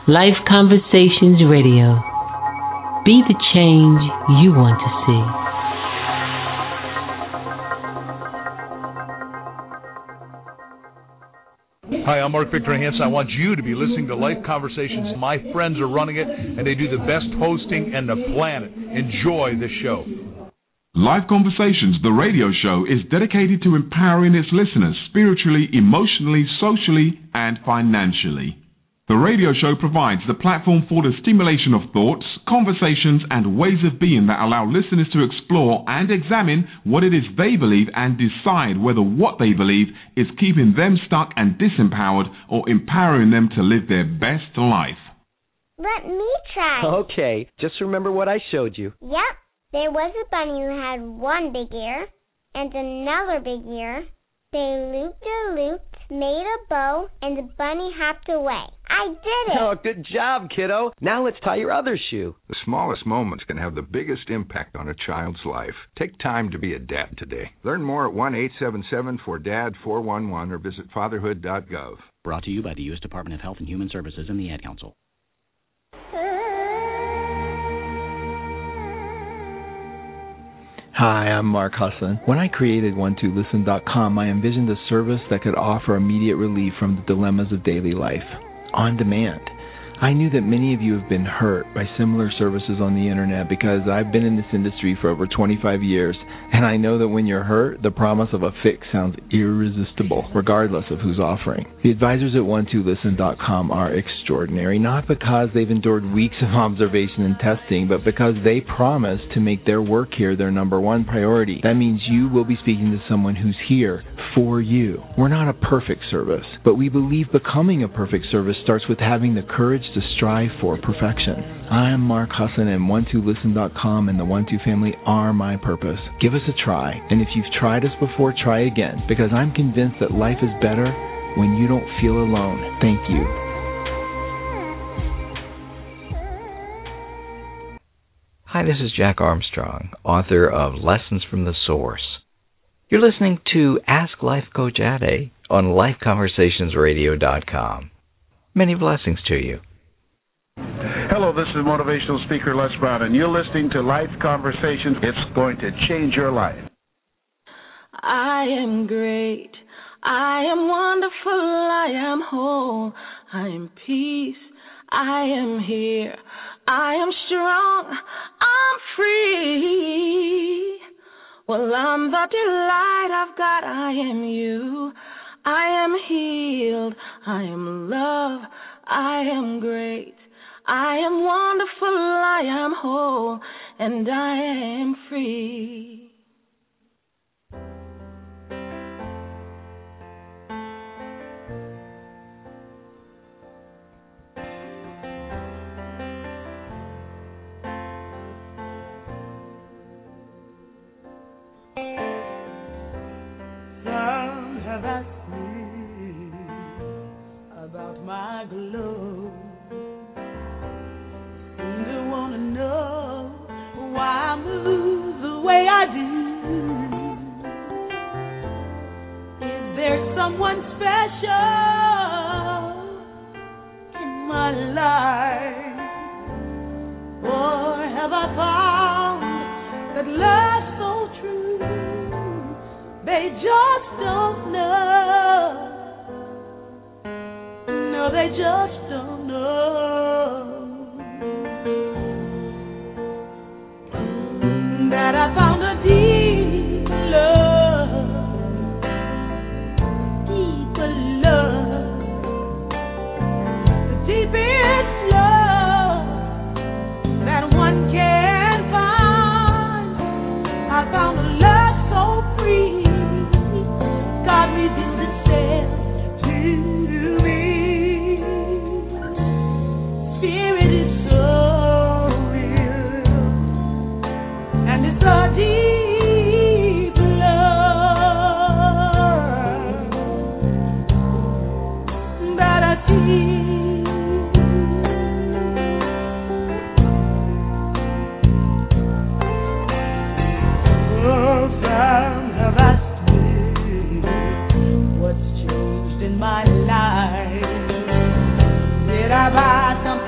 Life Conversations Radio. Be the change you want to see. Hi, I'm Mark Victor Hansen. I want you to be listening to Life Conversations. My friends are running it, and they do the best hosting in the planet. Enjoy the show. Life Conversations, the radio show, is dedicated to empowering its listeners spiritually, emotionally, socially, and financially. The radio show provides the platform for the stimulation of thoughts, conversations, and ways of being that allow listeners to explore and examine what it is they believe and decide whether what they believe is keeping them stuck and disempowered or empowering them to live their best life. Let me try. Okay, just remember what I showed you. Yep, there was a bunny who had one big ear and another big ear. They looped, made a bow, and the bunny hopped away. I did it! Oh, good job, kiddo. Now let's tie your other shoe. The smallest moments can have the biggest impact on a child's life. Take time to be a dad today. Learn more at 1-877-4DAD-411 or visit fatherhood.gov. Brought to you by the U.S. Department of Health and Human Services and the Ad Council. Hi, I'm Mark Husson. When I created one2listen.com, I envisioned a service that could offer immediate relief from the dilemmas of daily life, on demand. I knew that many of you have been hurt by similar services on the internet because I've been in this industry for over 25 years, and I know that when you're hurt, the promise of a fix sounds irresistible, regardless of who's offering. The advisors at one2listen.com are extraordinary, not because they've endured weeks of observation and testing, but because they promise to make their work here their number one priority. That means you will be speaking to someone who's here for you. We're not a perfect service, but we believe becoming a perfect service starts with having the courage to strive for perfection. I'm Mark Husson, and one2listen.com and the One2 family are my purpose. Give us a try, and if you've tried us before, try again, because I'm convinced that life is better when you don't feel alone. Thank you. Hi, this is Jack Armstrong, author of Lessons from the Source. You're listening to Ask Life Coach Ade on LifeConversationsRadio.com. Many blessings to you. Hello, this is motivational speaker Les Brown, and you're listening to Life Conversations. It's going to change your life. I am great. I am wonderful. I am whole. I am peace. I am here. I am strong. I'm free. Well, I'm the delight of God. I am you. I am healed. I am love. I am great. I am wonderful. I am whole. And I am free. Some have asked me about my glow. Seem to want to know why I move the way I do. Is there someone special in my life? Or have I found that love so true? They just don't know. No, they just don't know that I found a deep love, the deepest love that one can find. I found a love so free. God revealed Himself to me. Spirit is so real, and it's a deep love that I see. Oh, some have asked me what's changed in my life. Did I buy something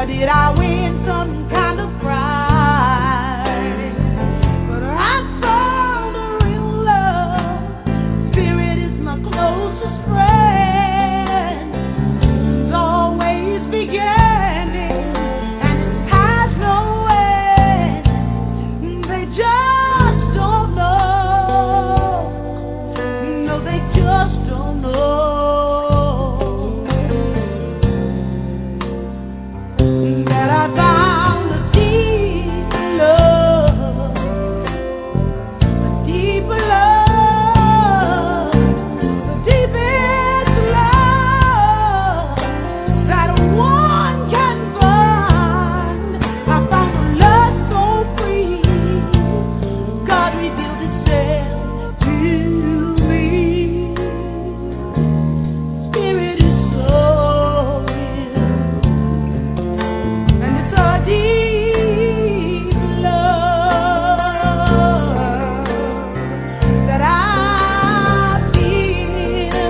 Or did I win some kind of prize? But I found a real love. Spirit is my closest friend. It's always beginning and it has no end. They just don't know. No, they just don't know. That I found a deep love, a deep love, the deepest love that one can find. I found a love so free. God revealed Himself to me. Spirit is so real. And it's a deep love that I feel.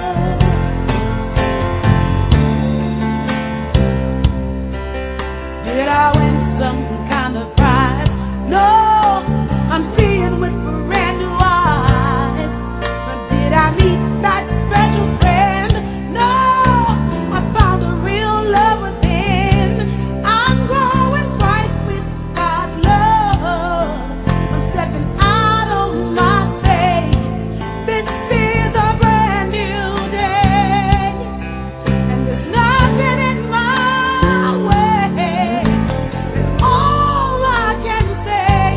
Did I win some kind of prize? No, I'm seeing with brand new eyes. But did I meet that special friend? No, I found a real love within. I'm growing right with God's love. I'm stepping out on my faith. This is a brand new day. And there's nothing in my way. And all I can say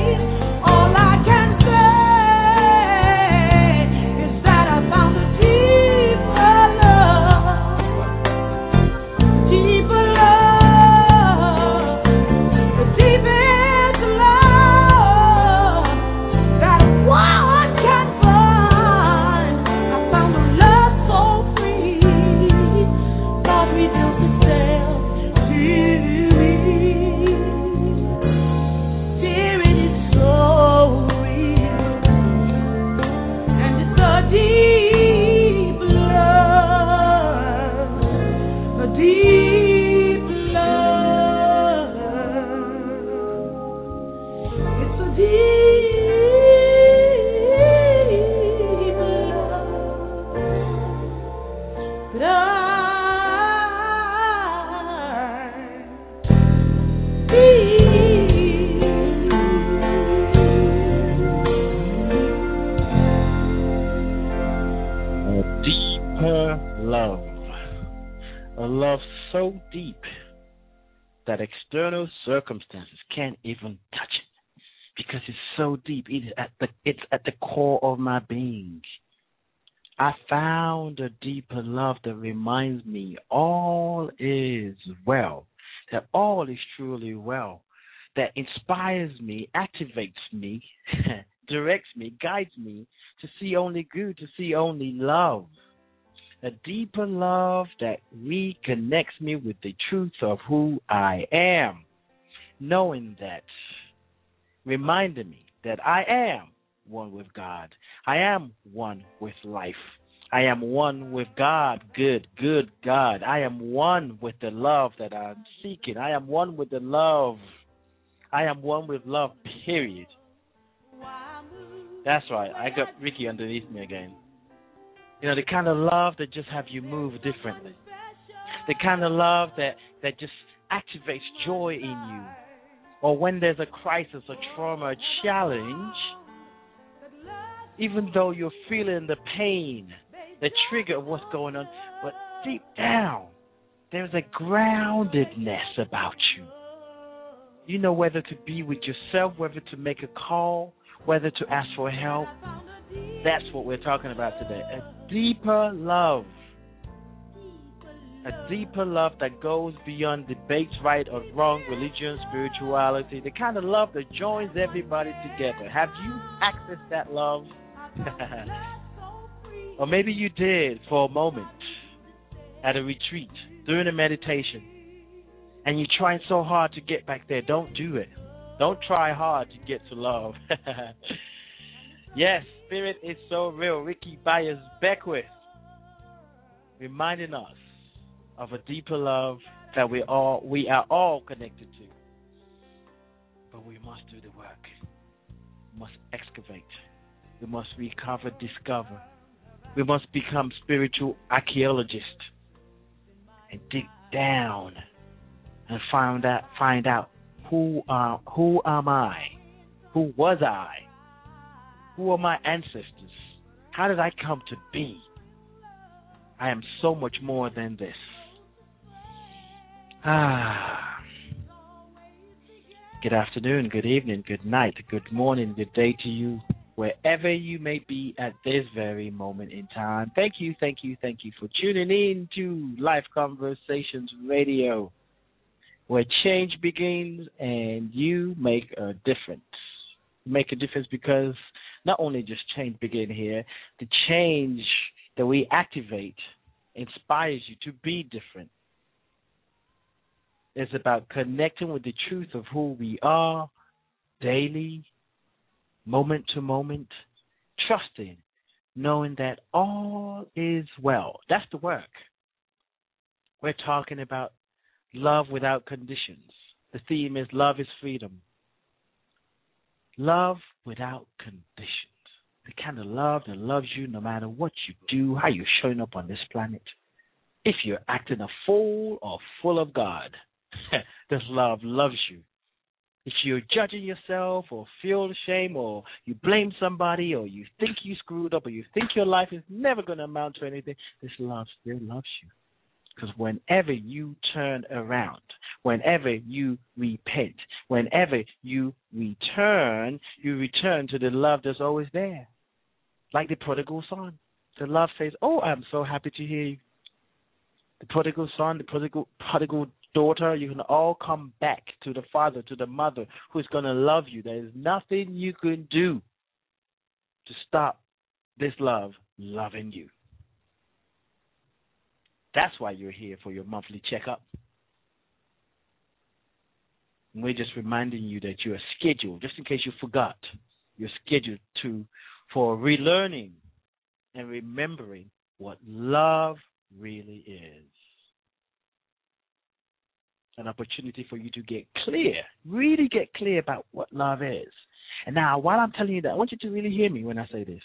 is that I found a deeper love, the deepest love that one can find. I found a love so free. God revealed Himself to me. Spirit is so real, and it's a deep love, a deep love. It's a deep love that I A deeper love. A love so deep that external circumstances can't even touch it because it's so deep. It's at the core of my being. I found a deeper love that reminds me all is well, that all is truly well, that inspires me, activates me, directs me, guides me to see only good, to see only love. A deeper love that reconnects me with the truth of who I am, knowing that, reminding me that I am one with God. I am one with life. I am one with God, good God. I am one with the love that I'm seeking. I am one with the love. I am one with love, period. That's right. I got Ricky underneath me again. You know, the kind of love that just have you move differently. The kind of love that just activates joy in you. Or when there's a crisis, a trauma, a challenge, even though you're feeling the pain, the trigger of what's going on, but deep down, there's a groundedness about you. You know whether to be with yourself, whether to make a call, whether to ask for help. That's what we're talking about today. A deeper love. A deeper love that goes beyond debates, right or wrong, religion, spirituality. The kind of love that joins everybody together. Have you accessed that love? Or maybe you did for a moment at a retreat, during a meditation, and you're trying so hard to get back there. Don't do it. Don't try hard to get to love. Yes, spirit is so real. Ricky Byers Beckwith reminding us of a deeper love that we are all connected to. But we must do the work. We must excavate. We must recover, discover. We must become spiritual archaeologists and dig down and find out who am I? Who was I? Who are my ancestors? How did I come to be? I am so much more than this. Good afternoon, good evening, good night, good morning, good day to you, wherever you may be at this very moment in time. Thank you for tuning in to Life Conversations Radio, where change begins and you make a difference. Make a difference because not only just change begin here, the change that we activate inspires you to be different. It's about connecting with the truth of who we are daily, moment to moment, trusting, knowing that all is well. That's the work. We're talking about love without conditions. The theme is love is freedom. Love without conditions. The kind of love that loves you no matter what you do, how you're showing up on this planet. If you're acting a fool or full of God, this love loves you. If you're judging yourself or feel shame or you blame somebody or you think you screwed up or you think your life is never going to amount to anything, this love still loves you. Because whenever you turn around, whenever you repent, whenever you return to the love that's always there. Like the prodigal son. The love says, oh, I'm so happy to hear you. The prodigal son, the prodigal daughter, you can all come back to the father, to the mother who's going to love you. There is nothing you can do to stop this love loving you. That's why you're here for your monthly checkup. And we're just reminding you that you are scheduled, just in case you forgot, you're scheduled for relearning and remembering what love really is. An opportunity for you to get clear, really get clear about what love is. And now, while I'm telling you that, I want you to really hear me when I say this.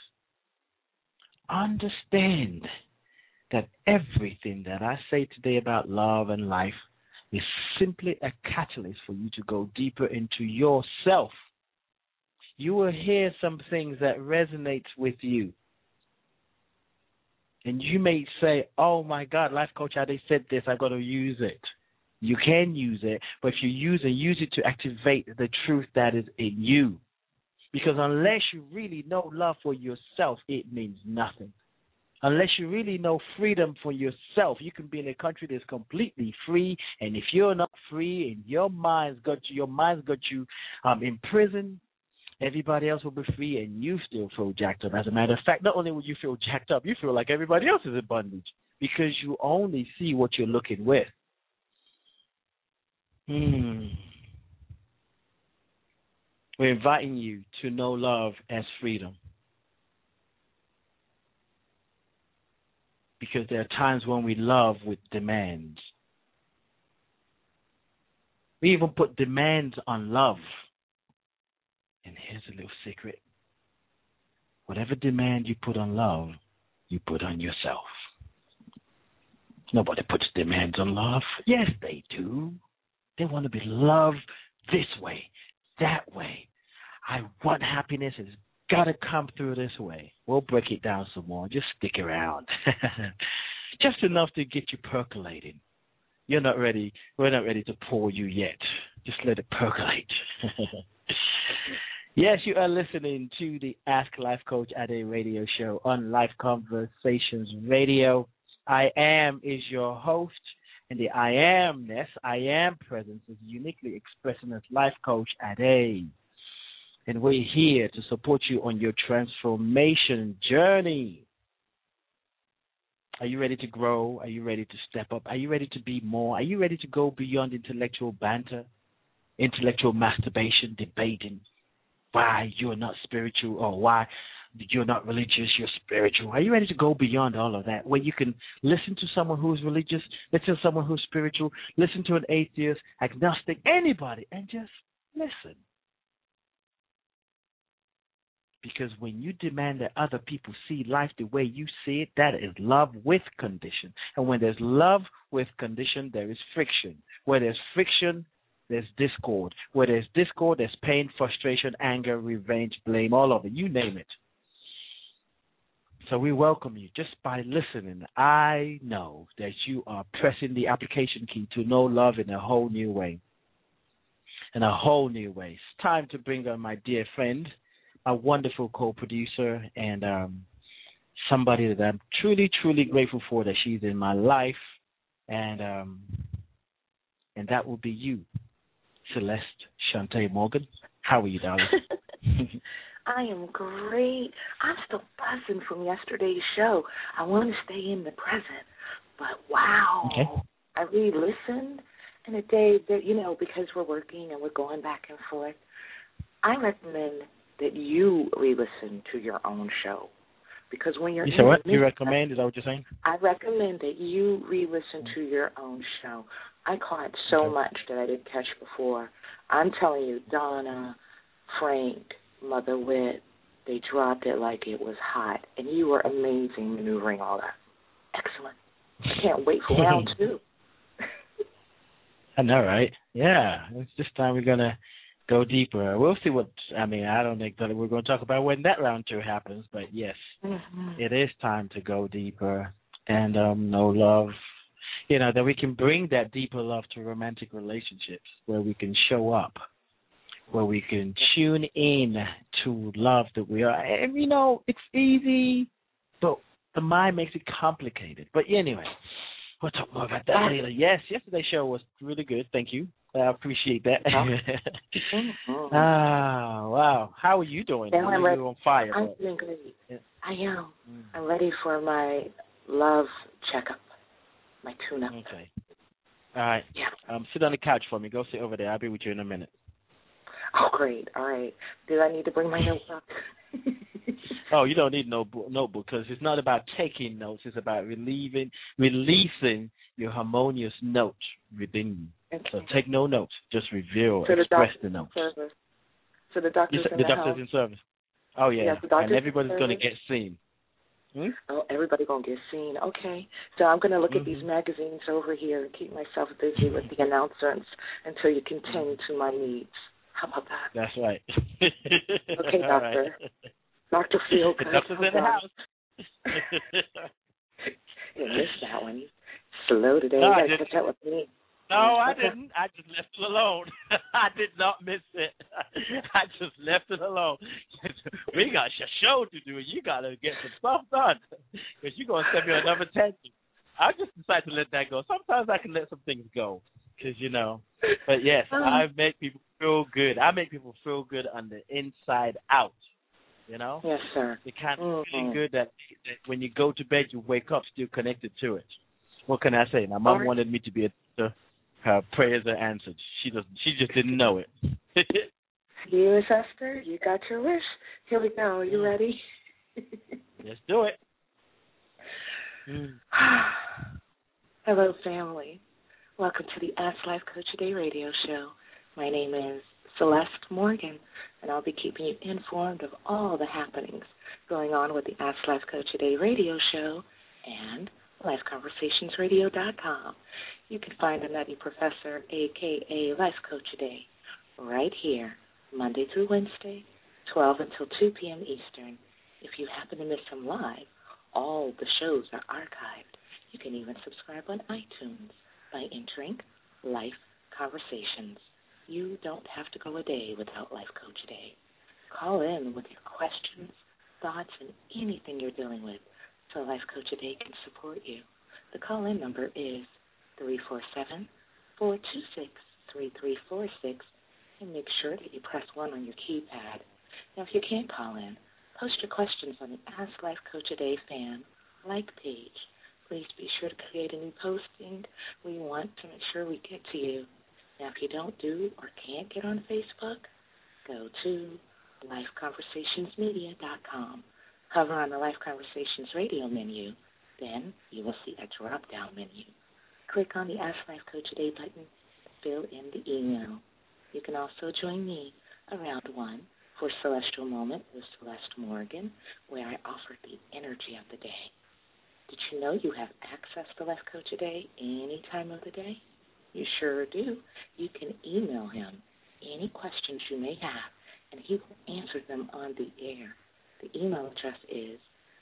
Understand that everything that I say today about love and life is simply a catalyst for you to go deeper into yourself. You will hear some things that resonate with you. And you may say, oh my God, Life Coach, how they said this, I've got to use it. You can use it, but if you use it to activate the truth that is in you. Because unless you really know love for yourself, it means nothing. Unless you really know freedom for yourself, you can be in a country that's completely free, and if you're not free and your mind's got you in prison, everybody else will be free and you still feel jacked up. As a matter of fact, not only will you feel jacked up, you feel like everybody else is in bondage because you only see what you're looking with. We're inviting you to know love as freedom. Because there are times when we love with demands. We even put demands on love. And here's a little secret. Whatever demand you put on love, you put on yourself. Nobody puts demands on love. Yes, they do. They want to be loved this way, that way. I want happiness. It's got to come through this way. We'll break it down some more. Just stick around. Just enough to get you percolating. You're not ready. We're not ready to pour you yet. Just let it percolate. Yes, you are listening to the Ask Life Coach Ade radio show on Life Conversations Radio. I am is your host, and the I amness, I am presence is uniquely expressing as Life Coach Ade. And we're here to support you on your transformation journey. Are you ready to grow? Are you ready to step up? Are you ready to be more? Are you ready to go beyond intellectual banter, intellectual masturbation, debating why you're not spiritual or why you're not religious, you're spiritual. Are you ready to go beyond all of that, where you can listen to someone who's religious, listen to someone who's spiritual, listen to an atheist, agnostic, anybody, and just listen? Because when you demand that other people see life the way you see it, that is love with condition. And when there's love with condition, there is friction. Where there's friction, there's discord. Where there's discord, there's pain, frustration, anger, revenge, blame, all of it. You name it. So we welcome you just by listening. I know that you are pressing the application key to know love in a whole new way. In a whole new way. It's time to bring on my dear friend, a wonderful co-producer, and somebody that I'm truly, truly grateful for that she's in my life, and that will be you, Celeste Shantae Morgan. How are you, darling? I am great. I'm still buzzing from yesterday's show. I want to stay in the present, but wow, okay. I re-listened in a day that, because we're working and we're going back and forth, I recommend that you re-listen to your own show. Because when you're... You said what? You recommend? Is that what you're saying? I recommend that you re-listen to your own show. I caught so much that I didn't catch before. I'm telling you, Donna, Frank, Mother Wit, they dropped it like it was hot. And you were amazing maneuvering all that. Excellent. I can't wait for round 2. I know, right? Yeah. It's this time we're going to go deeper. We'll see I don't think that we're going to talk about when that round 2 happens, but yes, It is time to go deeper and know love. That we can bring that deeper love to romantic relationships where we can show up, where we can tune in to love that we are. And, it's easy, but the mind makes it complicated. But anyway, we'll talk more about that later. Yes, yesterday's show was really good. Thank you. I appreciate that. Wow. How are you doing? Now I'm on fire. I'm doing great. Yeah. I am. I'm ready for my love checkup, my tune-up. Okay. All right. Yeah. Sit on the couch for me. Go sit over there. I'll be with you in a minute. Oh, great. All right. Did I need to bring my notebook? Oh, you don't need no notebook because it's not about taking notes. It's about releasing your harmonious notes within you. Okay. So take no notes. Just reveal, express the notes. So the doctor's in the doctor's in service. Oh, yeah. And everybody's going to get seen. Oh, everybody's going to get seen. Okay. So I'm going to look at these magazines over here and keep myself busy with the announcements until you can tend to my needs. How about that? That's right. Okay, doctor. Right. Dr. Field. The doctor's in the house. You missed that one. Slow today. No, you got to catch up with me. No, I didn't. I just left it alone. I did not miss it. I just left it alone. We got a show to do. You got to get some stuff done because you're going to send me another tangent. I just decided to let that go. Sometimes I can let some things go because, But, yes, I make people feel good. I make people feel good on the inside out, Yes, sir. It's kind of feeling good that when you go to bed, you wake up still connected to it. What can I say? My mom wanted me to be a doctor. Her prayers are answered. She just didn't know it. You, Esther, you got your wish. Here we go. You ready? Let's do it. Hello, family. Welcome to the Ask Life Coach Today radio show. My name is Celeste Morgan, and I'll be keeping you informed of all the happenings going on with the Ask Life Coach Today radio show and LifeConversationsRadio.com. You can find a nutty professor, a.k.a. Life Coach Today, right here, Monday through Wednesday, 12 until 2 p.m. Eastern. If you happen to miss them live, all the shows are archived. You can even subscribe on iTunes by entering Life Conversations. You don't have to go a day without Life Coach Today. Call in with your questions, thoughts, and anything you're dealing with so Life Coach Today can support you. The call-in number is 347-426-3346, and make sure that you press 1 on your keypad. Now, if you can't call in, post your questions on the Ask Life Coach Today fan like page. Please be sure to create a new posting. We want to make sure we get to you. Now, if you don't do or can't get on Facebook, go to LifeConversationsMedia.com. Hover on the Life Conversations radio menu. Then you will see a drop-down menu. Click on the Ask Life Coach Today button. Fill in the email. You can also join me around 1 for Celestial Moment with Celeste Morgan, where I offer the energy of the day. Did you know you have access to Life Coach Today any time of the day? You sure do. You can email him any questions you may have, and he will answer them on the air. The email address is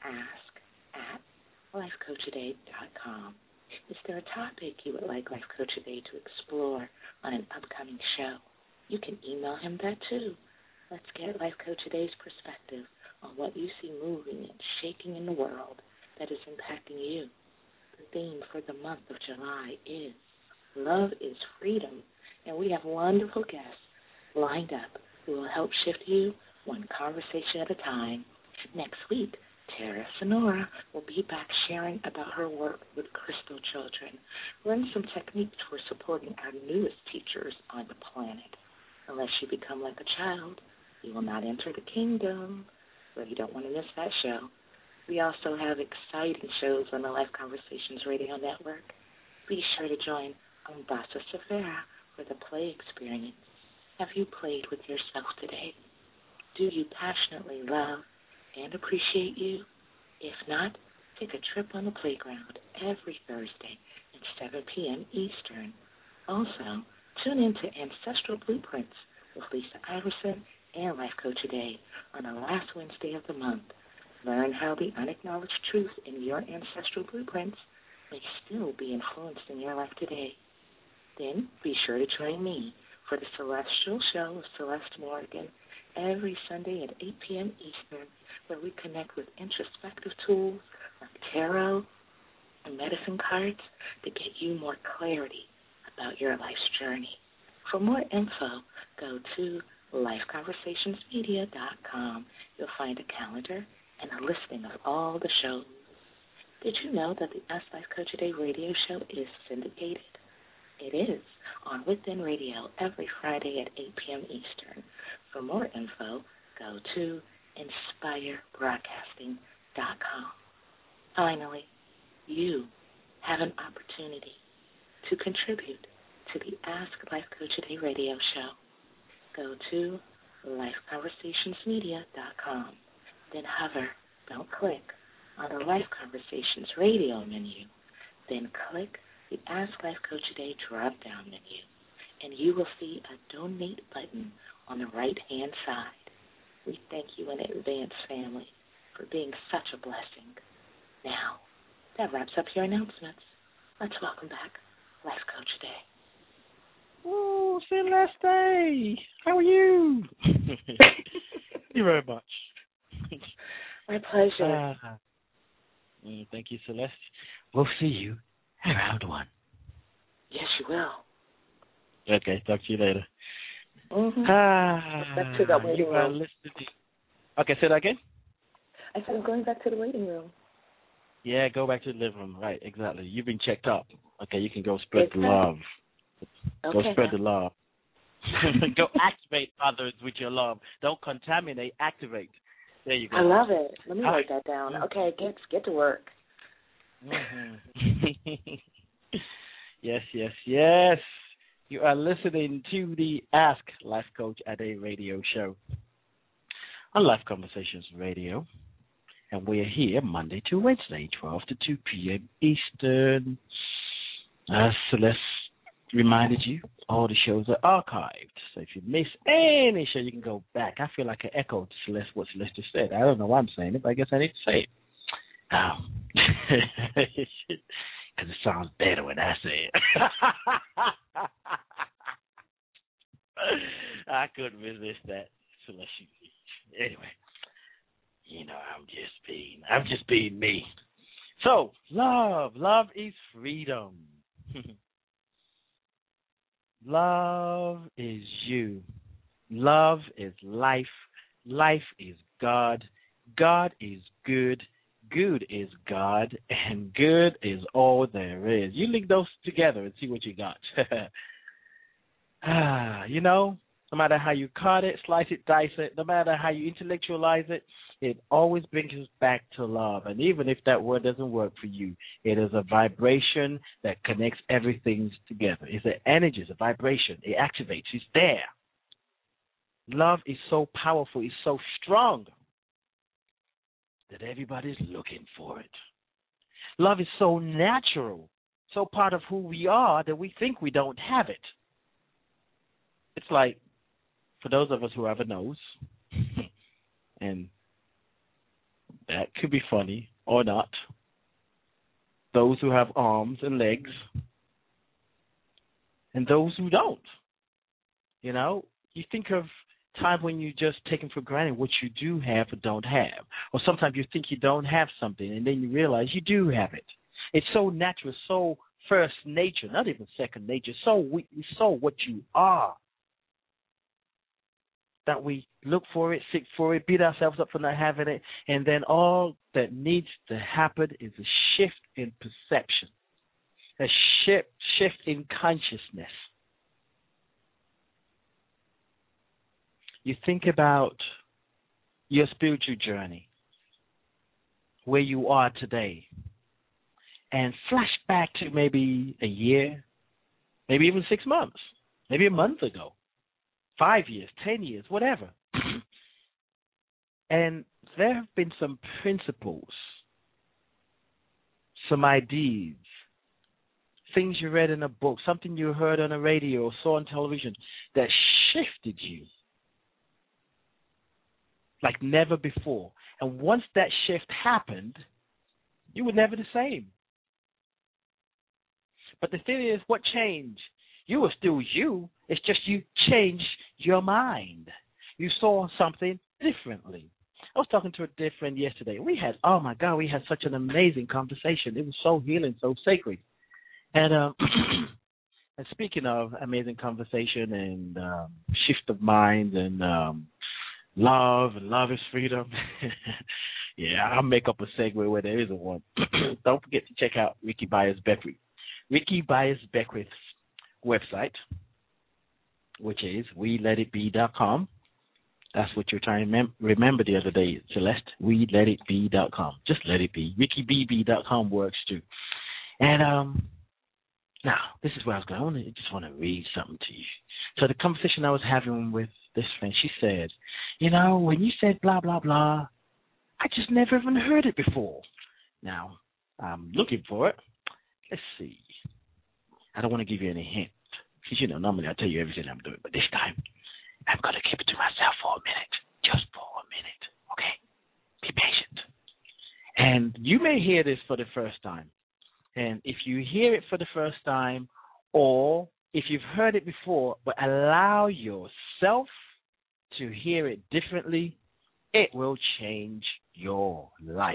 ask@lifecoachtoday.com. Is there a topic you would like Life Coach Today to explore on an upcoming show? You can email him that too. Let's get Life Coach Today's perspective on what you see moving and shaking in the world that is impacting you. The theme for the month of July is Love is Freedom, and we have wonderful guests lined up who will help shift you one conversation at a time. Next week, Tara Sonora will be back sharing about her work with Crystal Children. Learn some techniques for supporting our newest teachers on the planet. Unless you become like a child, you will not enter the kingdom. So you don't want to miss that show. We also have exciting shows on the Life Conversations Radio Network. Be sure to join Umbasa Severa for the play experience. Have you played with yourself today? Do you passionately love and appreciate you? If not, take a trip on the playground every Thursday at 7 p.m. Eastern. Also, tune in to Ancestral Blueprints with Lisa Iverson and Life Coach Today on the last Wednesday of the month. Learn how the unacknowledged truth in your ancestral blueprints may still be influenced in your life today. Then be sure to join me for the Celestial Show with Celeste Morgan every Sunday at 8 p.m. Eastern, where we connect with introspective tools like tarot and medicine cards to get you more clarity about your life's journey. For more info, go to lifeconversationsmedia.com. You'll find a calendar and a listing of all the shows. Did you know that the Ask Life Coach Today radio show is syndicated? It is on Within Radio every Friday at 8 p.m. Eastern. For more info, go to inspirebroadcasting.com. Finally, you have an opportunity to contribute to the Ask Life Coach Today radio show. Go to lifeconversationsmedia.com. Then hover, don't click, on the Life Conversations radio menu. Then click the Ask Life Coach Today drop-down menu, and you will see a donate button on the right-hand side. We thank you in advance, family, for being such a blessing. Now, that wraps up your announcements. Let's welcome back Life Coach Today. Oh, Celeste, how are you? Thank you very much. My pleasure. Thank you, Celeste. We'll see you at round 1. Yes, you will. Okay, talk to you later. Mm-hmm. Back to the waiting room. Okay, say that again? I said I'm going back to the waiting room. Yeah, go back to the living room. Right, exactly. You've been checked up. Okay, you can go spread the love. Okay. Go spread the love. Go activate others with your love. Don't contaminate, activate. There you go. I love it. Let me write that down. Okay, get to work. Mm-hmm. Yes. You are listening to the Ask Life Coach Today radio show on Life Conversations Radio. And we're here Monday to Wednesday, 12 to 2 p.m. Eastern. Celeste reminded you, all the shows are archived. So if you miss any show, you can go back. I feel like I echoed Celeste, what Celeste just said. I don't know why I'm saying it, but I guess I need to say it. Because it sounds better when I say it. I couldn't resist that, Celeste. Anyway, you know, I'm just being me. So, love is freedom. Love is you. Love is life. Life is God. God is good. Good is God. And good is all there is. You link those together and see what you got. You know, no matter how you cut it, slice it, dice it, no matter how you intellectualize it, it always brings us back to love. And even if that word doesn't work for you, it is a vibration that connects everything together. It's an energy, it's a vibration. It activates. It's there. Love is so powerful. It's so strong that everybody's looking for it. Love is so natural, so part of who we are that we think we don't have it. It's like, for those of us who have a nose, and that could be funny or not, those who have arms and legs, and those who don't. You know, you think of time when you just taken for granted what you do have or don't have. Or sometimes you think you don't have something, and then you realize you do have it. It's so natural, so first nature, not even second nature, so what you are, that we look for it, seek for it, beat ourselves up for not having it, and then all that needs to happen is a shift in perception, a shift in consciousness. You think about your spiritual journey, where you are today, and flash back to maybe a year, maybe even 6 months, maybe a month ago, 5 years, 10 years, whatever. And there have been some principles, some ideas, things you read in a book, something you heard on the radio or saw on television that shifted you like never before. And once that shift happened, you were never the same. But the thing is, what changed? You were still you. It's just you changed your mind. You saw something differently. I was talking to a dear friend yesterday. We had such an amazing conversation. It was so healing, so sacred. And and speaking of amazing conversation and shift of mind and love is freedom. Yeah, I'll make up a segue where there isn't one. Don't forget to check out Ricky Byers-Beckwith. Ricky Byers-Beckwith's website, which is WeLetItBe.com. That's what you're trying to remember the other day, Celeste. WeLetItBe.com. Just let it be. RickyBB.com works too. And now, this is where I was going. I just want to read something to you. So the conversation I was having with this friend, she said, you know, when you said blah, blah, blah, I just never even heard it before. Now, I'm looking for it. Let's see. I don't want to give you any hint. Because, you know, normally I tell you everything I'm doing. But this time, I'm going to keep it to myself for a minute. Just for a minute. Okay? Be patient. And you may hear this for the first time. And if you hear it for the first time, or if you've heard it before, but allow yourself to hear it differently, it will change your life.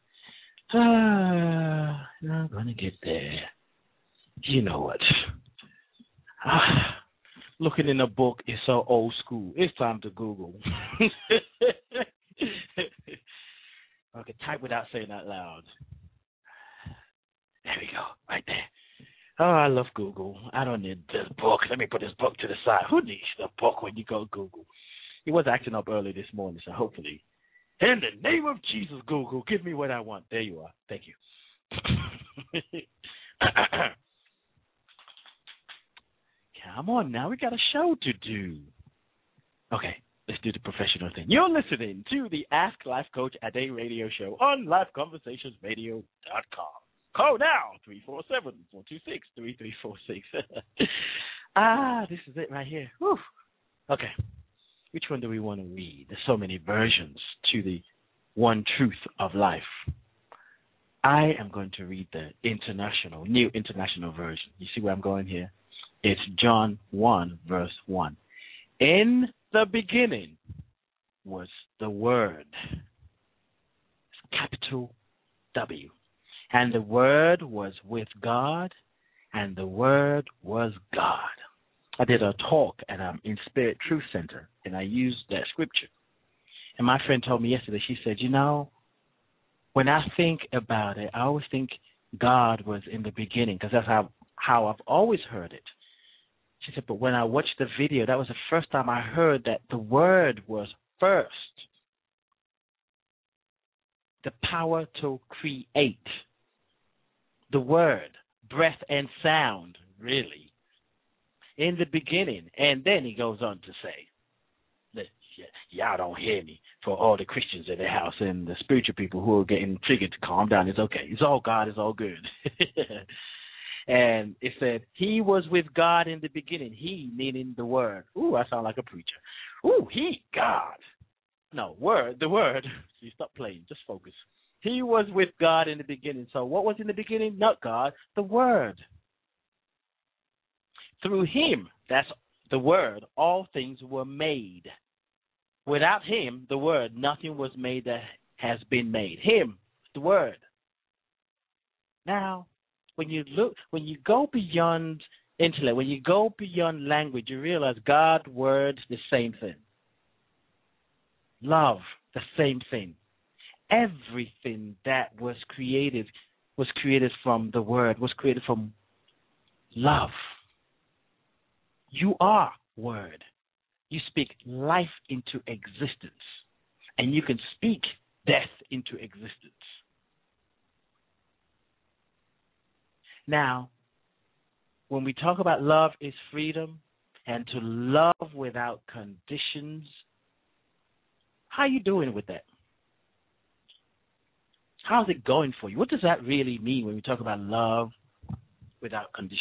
I'm going to get there. You know what? Looking in a book is so old school. It's time to Google. Okay, type without saying out loud. There we go, right there. Oh, I love Google. I don't need this book. Let me put this book to the side. Who needs the book when you go Google? He was acting up early this morning, so hopefully. In the name of Jesus, Google, give me what I want. There you are. Thank you. Come on now. We got a show to do. Okay, let's do the professional thing. You're listening to the Ask Life Coach Ade radio show on LifeConversationsRadio.com. Call now, 347-426-3346. This is it right here. Whew. Okay. Which one do we want to read? There's so many versions to the one truth of life. I am going to read the New International Version. You see where I'm going here? It's John 1, verse 1. In the beginning was the Word. Capital W. And the Word was with God, and the Word was God. I did a talk at in Spirit Truth Center, and I used that scripture. And my friend told me yesterday, she said, you know, when I think about it, I always think God was in the beginning, because that's how I've always heard it. She said, but when I watched the video, that was the first time I heard that the Word was first. the power to create. The word, breath and sound, really, in the beginning. And then he goes on to say, y'all don't hear me, for all the Christians in the house and the spiritual people who are getting triggered to calm down. It's okay. It's all God. It's all good. And it said, he was with God in the beginning. He, meaning the word. Ooh, I sound like a preacher. Ooh, he, God. No, word, the word. See, stop playing. Just focus. He was with God in the beginning. So what was in the beginning? Not God, the word. Through him, that's the word, all things were made. Without him, the word, nothing was made that has been made. Him, the word. Now, when you go beyond intellect, when you go beyond language, you realize God, word, the same thing. Love, the same thing. Everything that was created from the word, was created from love. You are word. You speak life into existence, and you can speak death into existence. Now, when we talk about love is freedom and to love without conditions, how are you doing with that? How's it going for you? What does that really mean when we talk about love without conditions?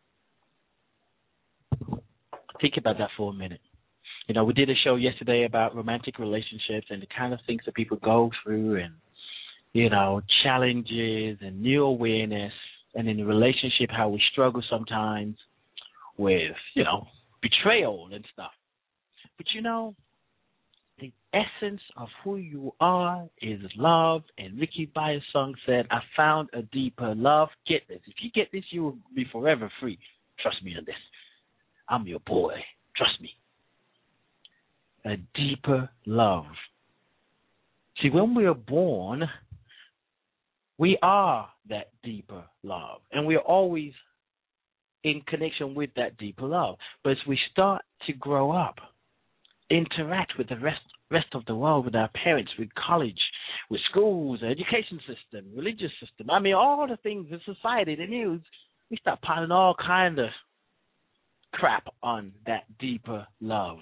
Think about that for a minute. You know, we did a show yesterday about romantic relationships and the kind of things that people go through and, you know, challenges and new awareness, and in a relationship how we struggle sometimes with, you know, betrayal and stuff. But, you know, the essence of who you are is love. And Ricky Byers' song said, I found a deeper love. Get this. If you get this, you will be forever free. Trust me on this. I'm your boy. Trust me. A deeper love. See, when we are born, we are that deeper love. And we are always in connection with that deeper love. But as we start to grow up, interact with the rest of the world, with our parents, with college, with schools, the education system, religious system, I mean, all the things in society, the news, we start piling all kind of crap on that deeper love.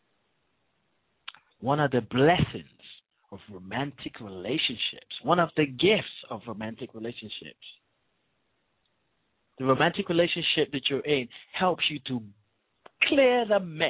One of the blessings of romantic relationships, one of the gifts of romantic relationships, the romantic relationship that you're in helps you to clear the mess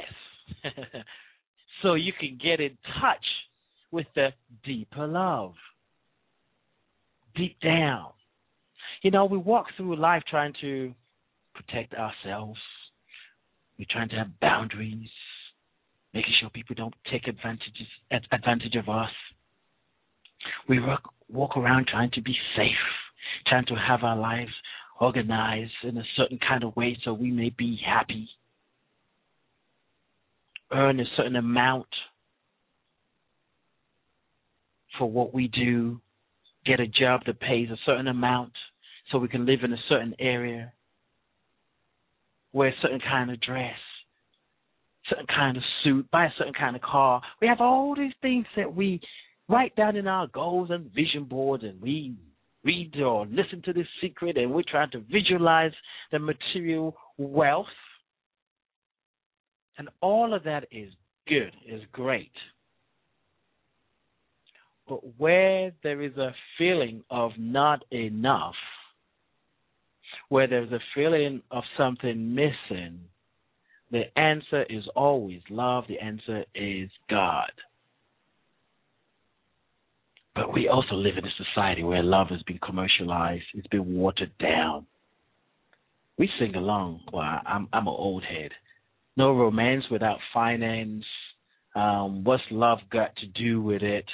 so you can get in touch with the deeper love. Deep down. You know, we walk through life trying to protect ourselves. We're trying to have boundaries, making sure people don't take advantage of us. We walk around trying to be safe, trying to have our lives organized in a certain kind of way so we may be happy, earn a certain amount for what we do, get a job that pays a certain amount so we can live in a certain area, wear a certain kind of dress, certain kind of suit, buy a certain kind of car. We have all these things that we write down in our goals and vision boards, and we read or listen to this secret, and we're trying to visualize the material wealth. And all of that is good, is great. But where there is a feeling of not enough, where there's a feeling of something missing, the answer is always love. The answer is God. But we also live in a society where love has been commercialized. It's been watered down. We sing along. Well, I'm an old head. No romance without finance. What's love got to do with it?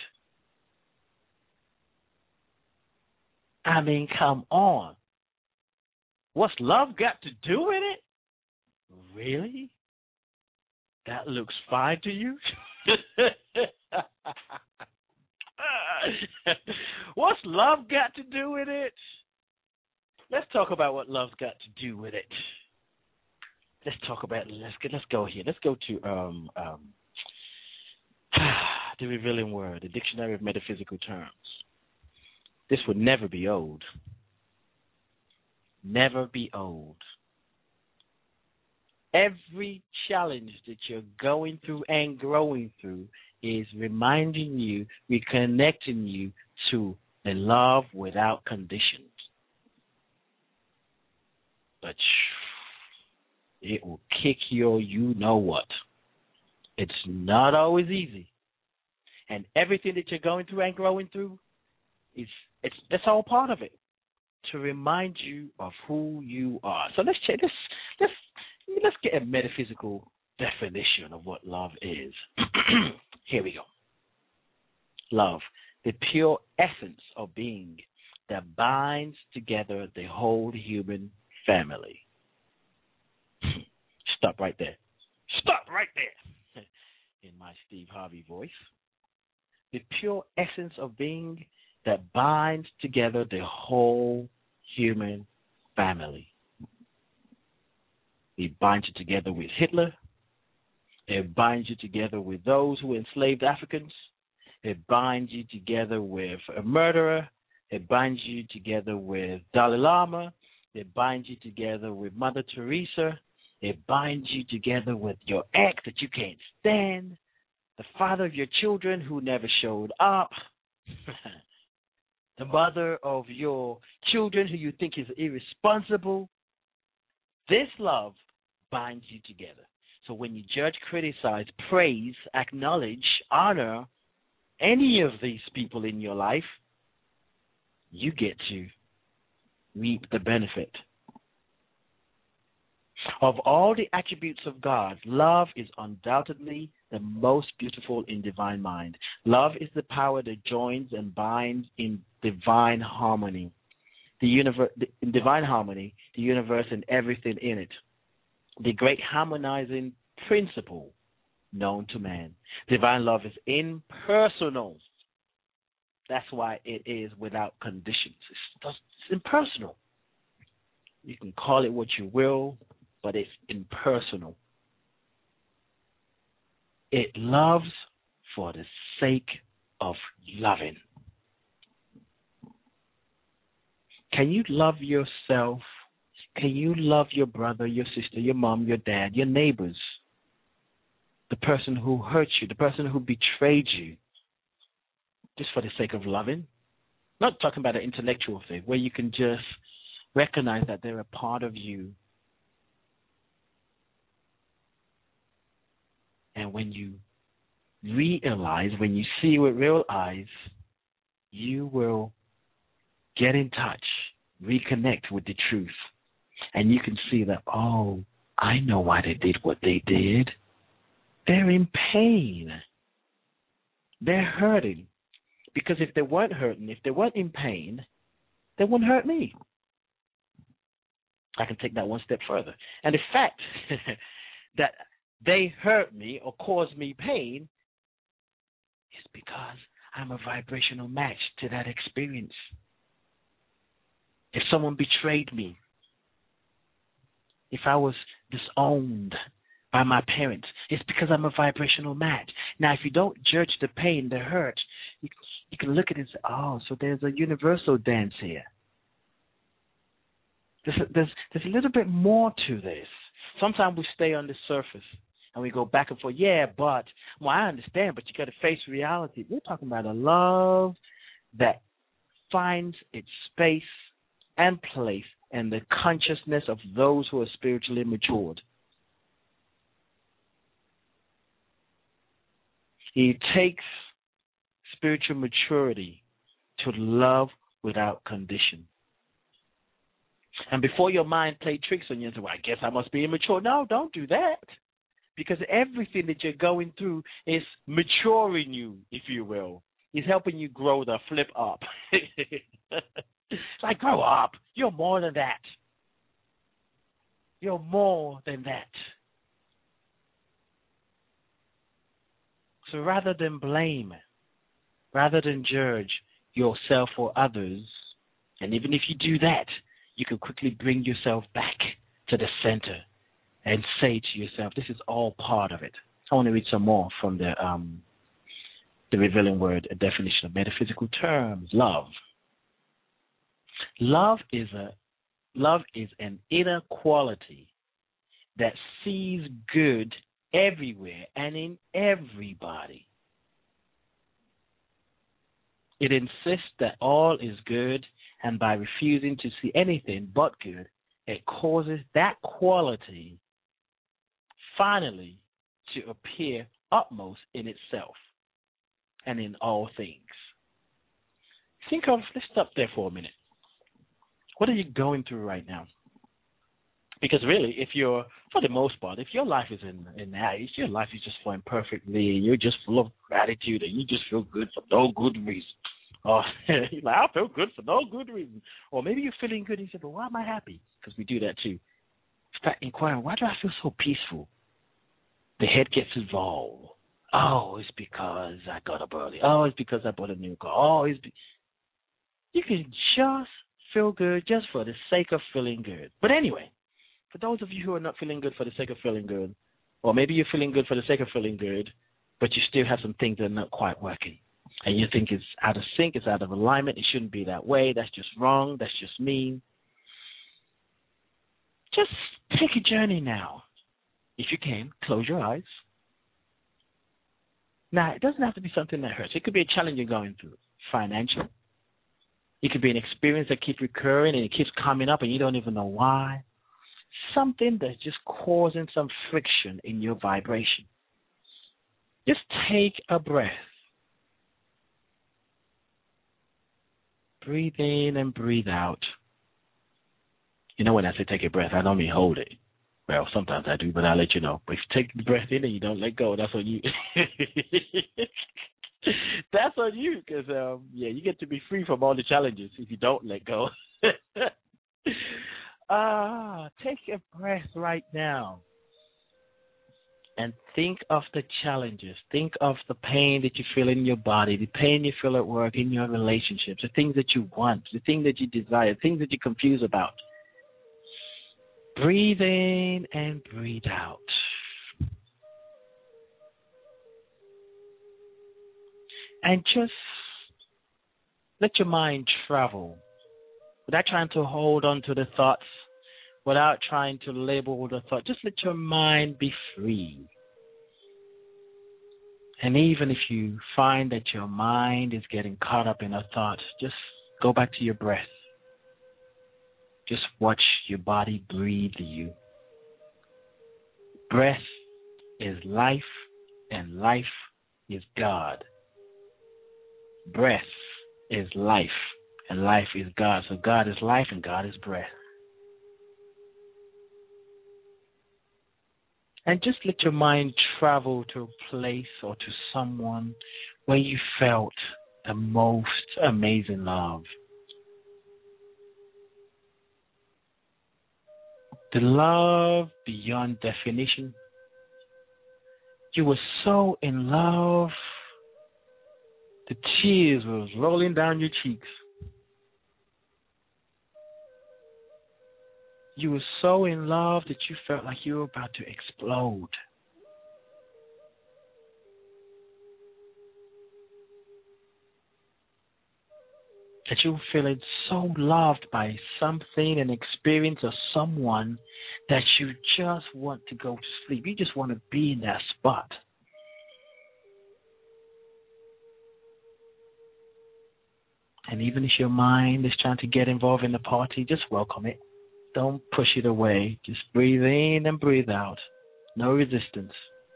I mean, come on. What's love got to do with it? Really? That looks fine to you? What's love got to do with it? Let's talk about what love's got to do with it. Let's talk about it. Let's go here. Let's go to the revealing word, the dictionary of metaphysical terms. This would never be old. Never be old. Every challenge that you're going through and growing through is reminding you, reconnecting you to a love without conditions. But it will kick your you-know-what. It's not always easy. And everything that you're going through and growing through, that's all part of it, to remind you of who you are. So let's check this. Let's get a metaphysical definition of what love is. Here we go. Love, the pure essence of being that binds together the whole human family. Stop right there. Stop right there. In my Steve Harvey voice. The pure essence of being that binds together the whole human family. It binds you together with Hitler. It binds you together with those who enslaved Africans. It binds you together with a murderer. It binds you together with Dalai Lama. It binds you together with Mother Teresa. It binds you together with your ex that you can't stand, the father of your children who never showed up, the mother of your children who you think is irresponsible. This love binds you together. So when you judge, criticize, praise, acknowledge, honor any of these people in your life, you get to reap the benefit. Of all the attributes of God, love is undoubtedly the most beautiful in divine mind. Love is the power that joins and binds in divine harmony. In divine harmony, the universe and everything in it. The great harmonizing principle known to man. Divine love is impersonal. That's why it is without conditions. It's impersonal. You can call it what you will, but it's impersonal. It loves for the sake of loving. Can you love yourself? Can you love your brother, your sister, your mom, your dad, your neighbors, the person who hurt you, the person who betrayed you, just for the sake of loving? Not talking about an intellectual thing, where you can just recognize that they're a part of you. And when you realize, when you see with real eyes, you will get in touch, reconnect with the truth. And you can see that, oh, I know why they did what they did. They're in pain. They're hurting. Because if they weren't hurting, if they weren't in pain, they wouldn't hurt me. I can take that one step further. And the fact that they hurt me or caused me pain is because I'm a vibrational match to that experience. If someone betrayed me, if I was disowned by my parents, it's because I'm a vibrational match. Now, if you don't judge the pain, the hurt, you can look at it and say, oh, so there's a universal dance here. There's a little bit more to this. Sometimes we stay on the surface and we go back and forth. Yeah, but, well, I understand, but you got to face reality. We're talking about a love that finds its space and place in the consciousness of those who are spiritually matured. It takes spiritual maturity to love without condition. And before your mind play tricks on you and say, well, I guess I must be immature. No, don't do that. Because everything that you're going through is maturing you, if you will. It's helping you grow the flip up. It's like, grow up. You're more than that. You're more than that. So rather than blame, rather than judge yourself or others, and even if you do that, you can quickly bring yourself back to the center and say to yourself, this is all part of it. I want to read some more from the Revealing Word, a definition of metaphysical terms. Love. Love is an inner quality that sees good everywhere and in everybody. It insists that all is good, and by refusing to see anything but good, it causes that quality finally to appear utmost in itself and in all things. Let's stop there for a minute. What are you going through right now? Because really, for the most part, if your life is in that, if your life is just flowing perfectly, and you're just full of gratitude, and you just feel good for no good reason. Or you're like, I feel good for no good reason. Or maybe you're feeling good and you say, but why am I happy? Because we do that too. Start inquiring, why do I feel so peaceful? The head gets involved. Oh, it's because I got up early. Oh, it's because I bought a new car. Oh, you can just feel good just for the sake of feeling good. But anyway, for those of you who are not feeling good for the sake of feeling good, or maybe you're feeling good for the sake of feeling good, but you still have some things that are not quite working, and you think it's out of sync, it's out of alignment, it shouldn't be that way, that's just wrong, that's just mean. Just take a journey now. If you can, close your eyes. Now, it doesn't have to be something that hurts. It could be a challenge you're going through, financial. It could be an experience that keeps recurring and it keeps coming up and you don't even know why. Something that's just causing some friction in your vibration. Just take a breath. Breathe in and breathe out. You know, when I say take a breath, I don't mean hold it. Well, sometimes I do, but I'll let you know. But if you take the breath in and you don't let go, that's on you. That's on you, because, you get to be free from all the challenges if you don't let go. Take a breath right now and think of the challenges. Think of the pain that you feel in your body, the pain you feel at work, in your relationships, the things that you want, the things that you desire, things that you're confused about. Breathe in and breathe out. And just let your mind travel without trying to hold on to the thoughts, without trying to label the thought. Just let your mind be free. And even if you find that your mind is getting caught up in a thought, just go back to your breath. Just watch your body breathe you. Breath is life, and life is God. Breath is life, and life is God. So God is life, and God is breath. And just let your mind travel to a place or to someone where you felt the most amazing love. The love beyond definition. You were so in love, the tears were rolling down your cheeks. You were so in love that you felt like you were about to explode. That you were feeling so loved by something, an experience, or someone that you just want to go to sleep. You just want to be in that spot. And even if your mind is trying to get involved in the party, just welcome it. Don't push it away. Just breathe in and breathe out. No resistance.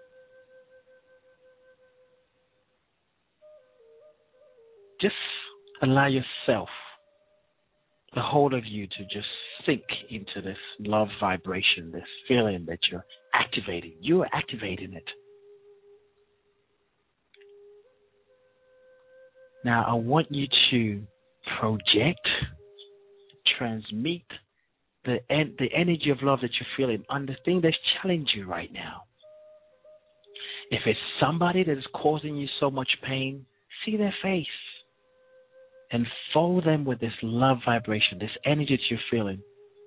Just allow yourself, the whole of you, to just sink into this love vibration, this feeling that you're activating. You're activating it. Now, I want you to project, transmit the energy of love that you're feeling on the thing that's challenging you right now. If it's somebody that is causing you so much pain, see their face and follow them with this love vibration, this energy that you're feeling.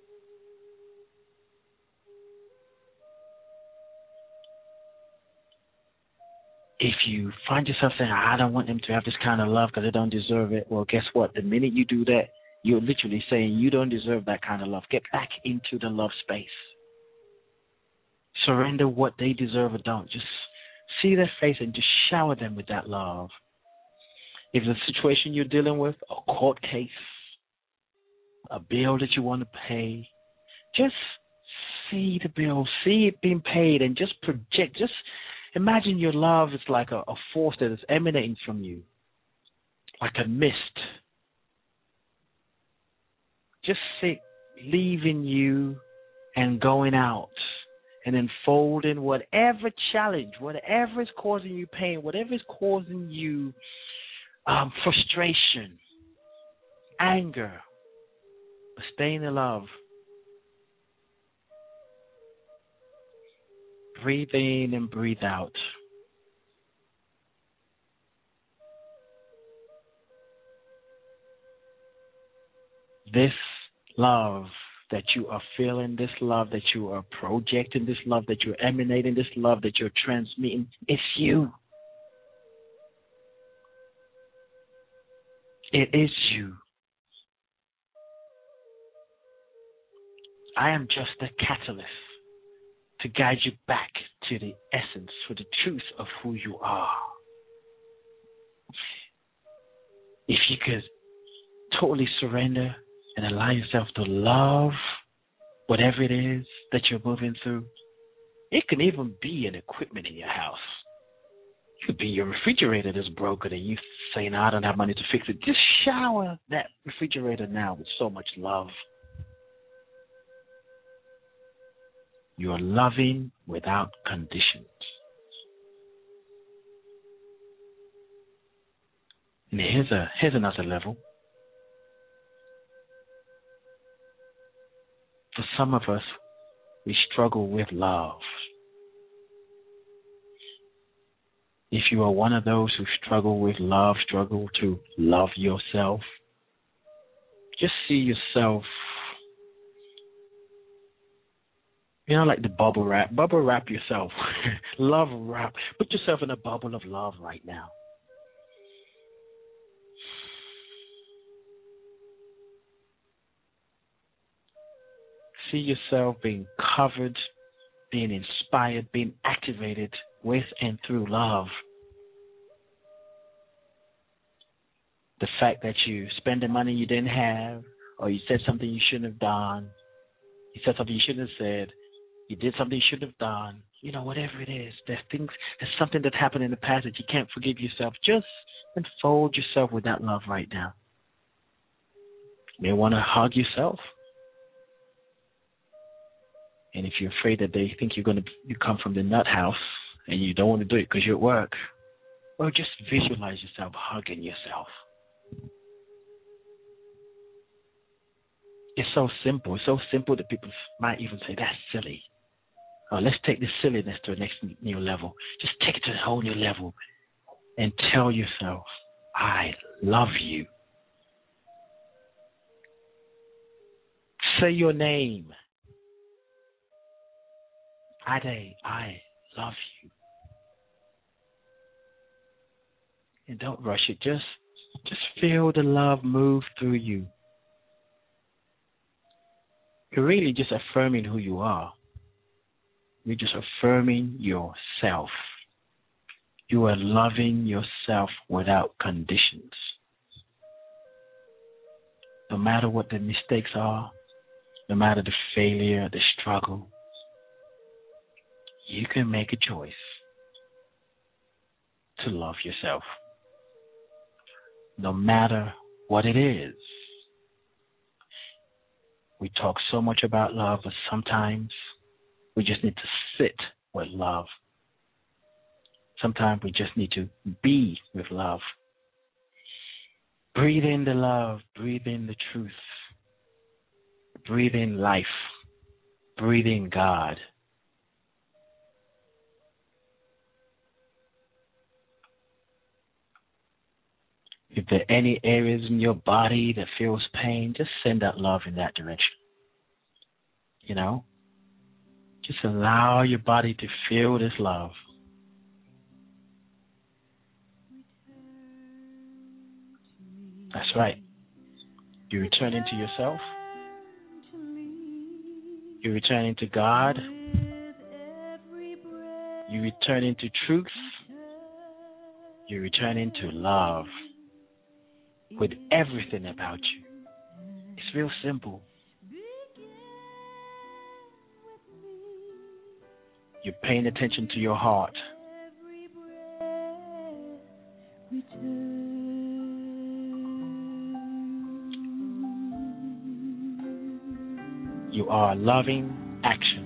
If you find yourself saying, I don't want them to have this kind of love because they don't deserve it, well, guess what? The minute you do that, You're literally saying you don't deserve that kind of love. Get back into the love space. Surrender what they deserve or don't. Just see their face and just shower them with that love. If the situation you're dealing with, a court case, a bill that you want to pay, just see the bill, see it being paid, and just project. Just imagine your love is like a force that is emanating from you, like a mist. Just see leaving you and going out and unfolding whatever challenge, whatever is causing you pain, whatever is causing you frustration, anger, but stay in the love. Breathe in and breathe out. This love that you are feeling, this love that you are projecting, this love that you're emanating, this love that you're transmitting, it's you. It is you. I am just a catalyst to guide you back to the essence, to the truth of who you are. If you could totally surrender and allow yourself to love whatever it is that you're moving through, it can even be an equipment in your house. It could be your refrigerator that's broken and you say, no, I don't have money to fix it. Just shower that refrigerator now with so much love. You are loving without conditions. And here's another level. For some of us, we struggle with love. If you are one of those who struggle with love, struggle to love yourself, just see yourself, like the bubble wrap. Bubble wrap yourself. Love wrap. Put yourself in a bubble of love right now. See yourself being covered, being inspired, being activated with and through love. The fact that you spend the money you didn't have, or you said something you shouldn't have done, you said something you shouldn't have said, you did something you shouldn't have done, whatever it is, there's something that happened in the past that you can't forgive yourself. Just enfold yourself with that love right now. You may want to hug yourself. And if you're afraid that they think you come from the nut house and you don't want to do it because you're at work, well, just visualize yourself hugging yourself. It's so simple. It's so simple that people might even say, that's silly. Oh, let's take this silliness to the next new level. Just take it to a whole new level and tell yourself, I love you. Say your name. Ade, I love you. And don't rush it. Just feel the love move through you. You're really just affirming who you are. You're just affirming yourself. You are loving yourself without conditions. No matter what the mistakes are, no matter the failure, the struggle, you can make a choice to love yourself. No matter what it is. We talk so much about love, but sometimes we just need to sit with love. Sometimes we just need to be with love. Breathe in the love. Breathe in the truth. Breathe in life. Breathe in God. If there are any areas in your body that feels pain, just send that love in that direction. Just allow your body to feel this love. That's right. You return into yourself. You return into God. You return into truth. You return into love with everything about you. It's real simple. You're paying attention to your heart. You are loving action.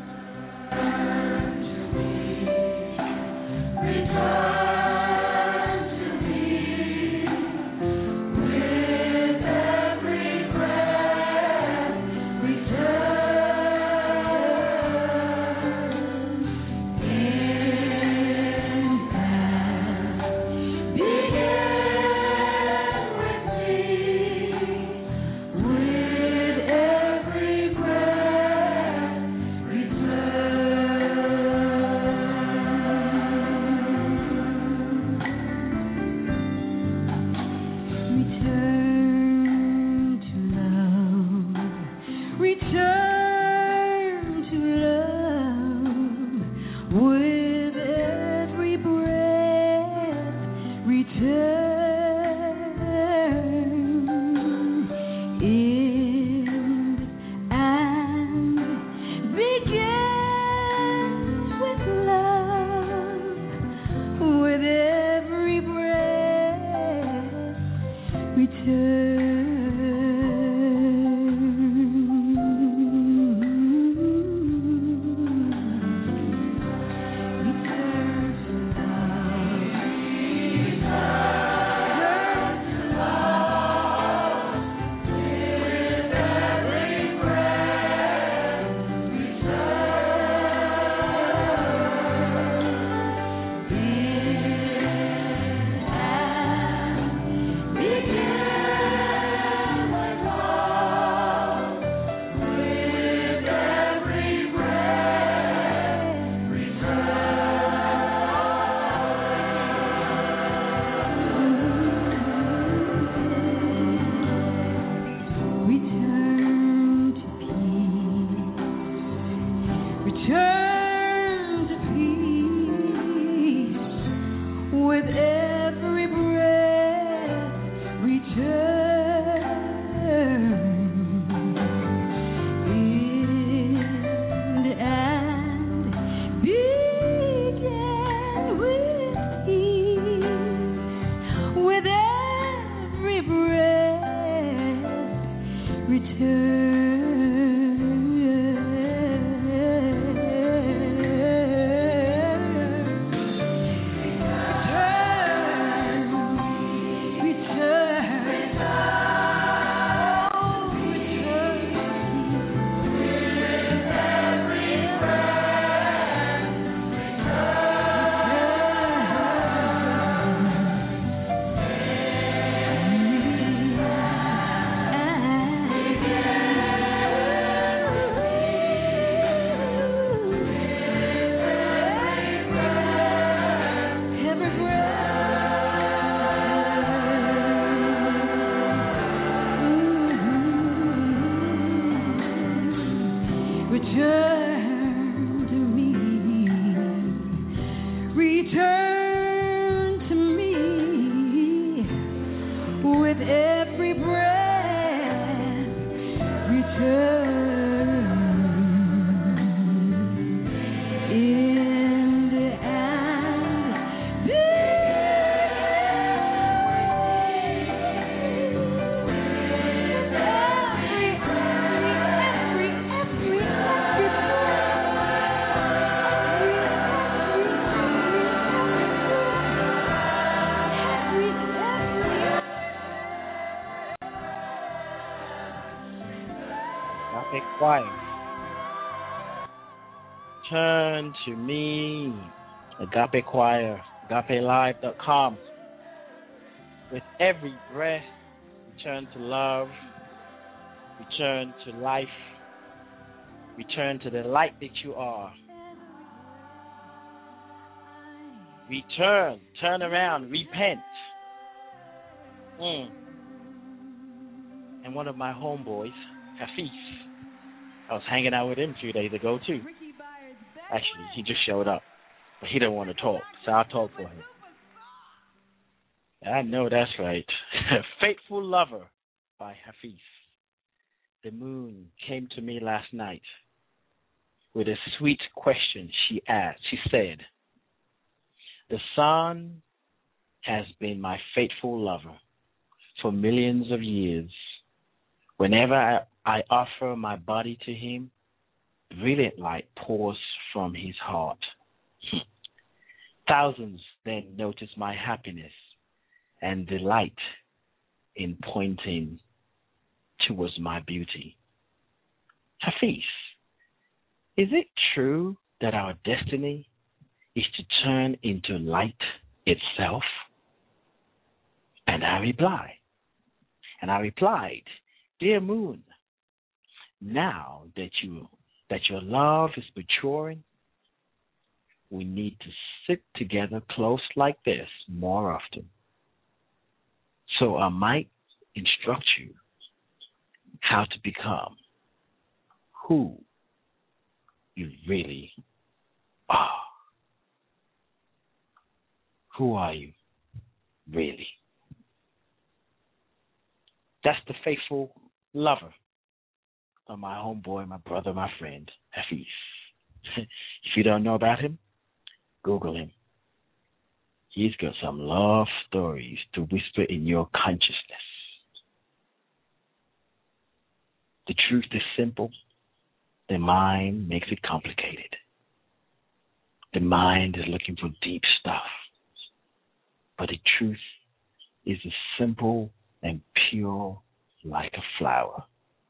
Turn to me, Agape Choir, AgapeLive.com. With every breath, return to love, return to life, return to the light that you are. Return, turn around, repent. And one of my homeboys, Hafiz, I was hanging out with him a few days ago, too. Actually, he just showed up, but he didn't want to talk, so I'll talk for him. I know that's right. Faithful Lover by Hafiz. The moon came to me last night with a sweet question she asked. She said, the sun has been my faithful lover for millions of years. Whenever I offer my body to him, brilliant light pours from his heart. Thousands then notice my happiness and delight in pointing towards my beauty. Hafiz, is it true that our destiny is to turn into light itself? And I replied, dear moon, now that your love is maturing, we need to sit together close like this more often. So I might instruct you how to become who you really are. Who are you really? That's the faithful lover of my homeboy, my brother, my friend, Hafiz. If you don't know about him, Google him. He's got some love stories to whisper in your consciousness. The truth is simple. The mind makes it complicated. The mind is looking for deep stuff. But the truth is as simple and pure like a flower.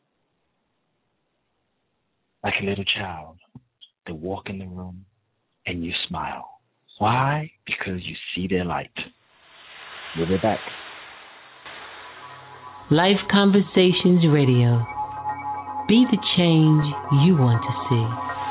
Like a little child, they walk in the room and you smile. Why? Because you see their light. We'll be back. Life Conversations Radio. Be the change you want to see.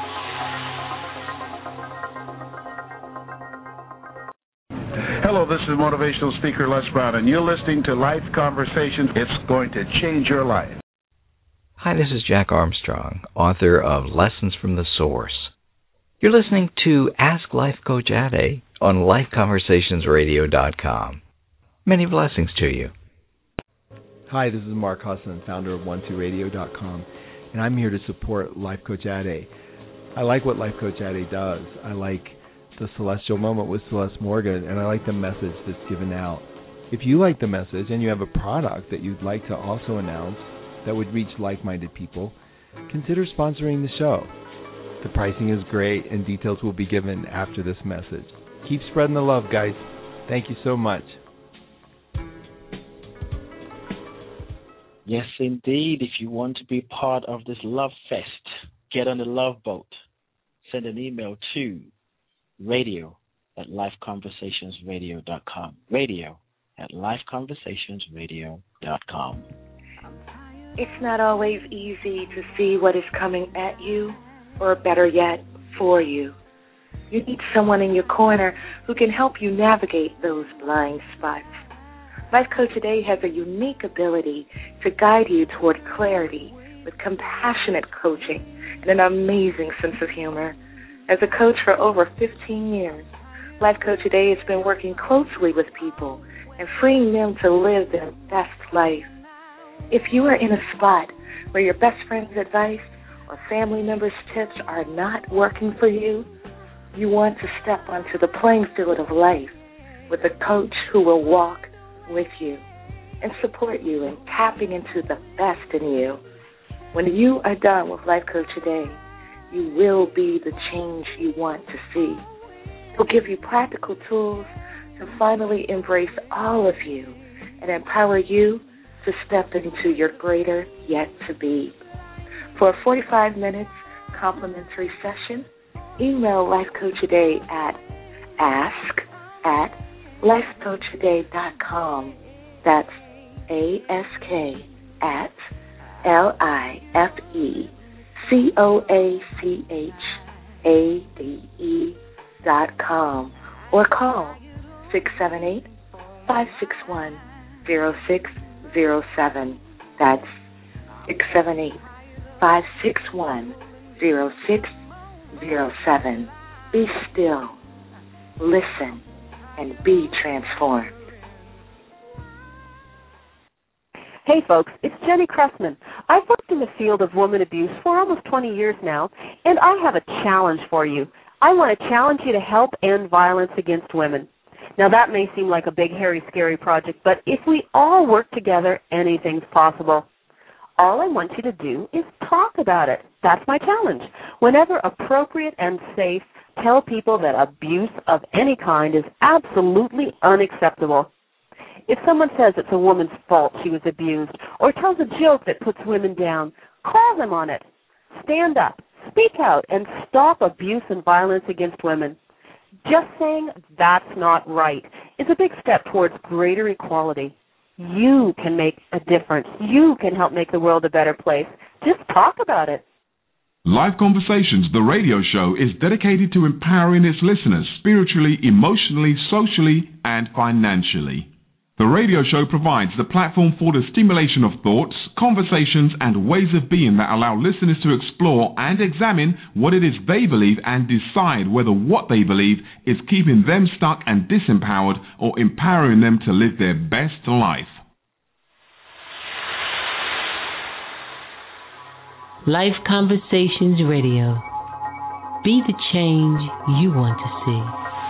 Hello, this is motivational speaker Les Brown, and you're listening to Life Conversations. It's going to change your life. Hi, this is Jack Armstrong, author of Lessons from the Source. You're listening to Ask Life Coach Ade on LifeConversationsRadio.com. Many blessings to you. Hi, this is Mark Husson, founder of 12radio.com, and I'm here to support Life Coach Ade. I like what Life Coach Ade does. I like the Celestial Moment with Celeste Morgan, and I like the message that's given out. If you like the message and you have a product that you'd like to also announce that would reach like-minded people, consider sponsoring the show. The pricing is great, and details will be given after this message. Keep spreading the love, guys. Thank you so much. Yes, indeed. If you want to be part of this love fest, get on the love boat. Send an email to radio@lifeconversationsradio.com. radio@lifeconversationsradio.com. It's not always easy to see what is coming at you, or better yet, for you. You need someone in your corner who can help you navigate those blind spots. Life Coach Today has a unique ability to guide you toward clarity with compassionate coaching and an amazing sense of humor. As a coach for over 15 years, Life Coach Today has been working closely with people and freeing them to live their best life. If you are in a spot where your best friend's advice or family members' tips are not working for you, you want to step onto the playing field of life with a coach who will walk with you and support you in tapping into the best in you. When you are done with Life Coach Today, you will be the change you want to see. He'll give you practical tools to finally embrace all of you and empower you to step into your greater yet to be. For a 45 minutes complimentary session, email Life Coach Today at ask@lifecoachtoday.com. That's ask@lifecoachade.com, or call 678-561-0607. That's 678-561-0607. Be still, listen, and be transformed. Hey folks, it's Jenny Cressman. I've worked in the field of woman abuse for almost 20 years now, and I have a challenge for you. I want to challenge you to help end violence against women. Now that may seem like a big, hairy, scary project, but if we all work together, anything's possible. All I want you to do is talk about it. That's my challenge. Whenever appropriate and safe, tell people that abuse of any kind is absolutely unacceptable. If someone says it's a woman's fault she was abused or tells a joke that puts women down, call them on it. Stand up, speak out, and stop abuse and violence against women. Just saying that's not right is a big step towards greater equality. You can make a difference. You can help make the world a better place. Just talk about it. Live Conversations, the radio show, is dedicated to empowering its listeners spiritually, emotionally, socially, and financially. The radio show provides the platform for the stimulation of thoughts, conversations, and ways of being that allow listeners to explore and examine what it is they believe and decide whether what they believe is keeping them stuck and disempowered or empowering them to live their best life. Life Conversations Radio. Be the change you want to see.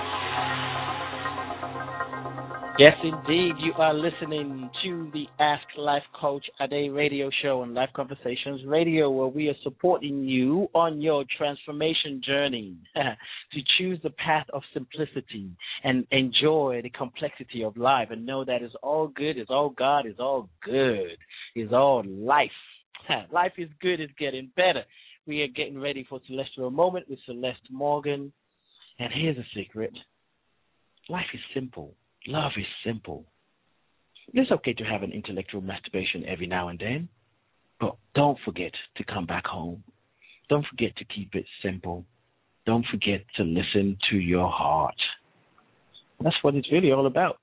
Yes, indeed. You are listening to the Ask Life Coach Ade radio show on Life Conversations Radio, where we are supporting you on your transformation journey to choose the path of simplicity and enjoy the complexity of life and know that it's all good, it's all God, it's all good, it's all life. Life is good, it's getting better. We are getting ready for Celestial Moment with Celeste Morgan. And here's a secret. Life is simple. Love is simple. It's okay to have an intellectual masturbation every now and then, but don't forget to come back home. Don't forget to keep it simple. Don't forget to listen to your heart. That's what it's really all about.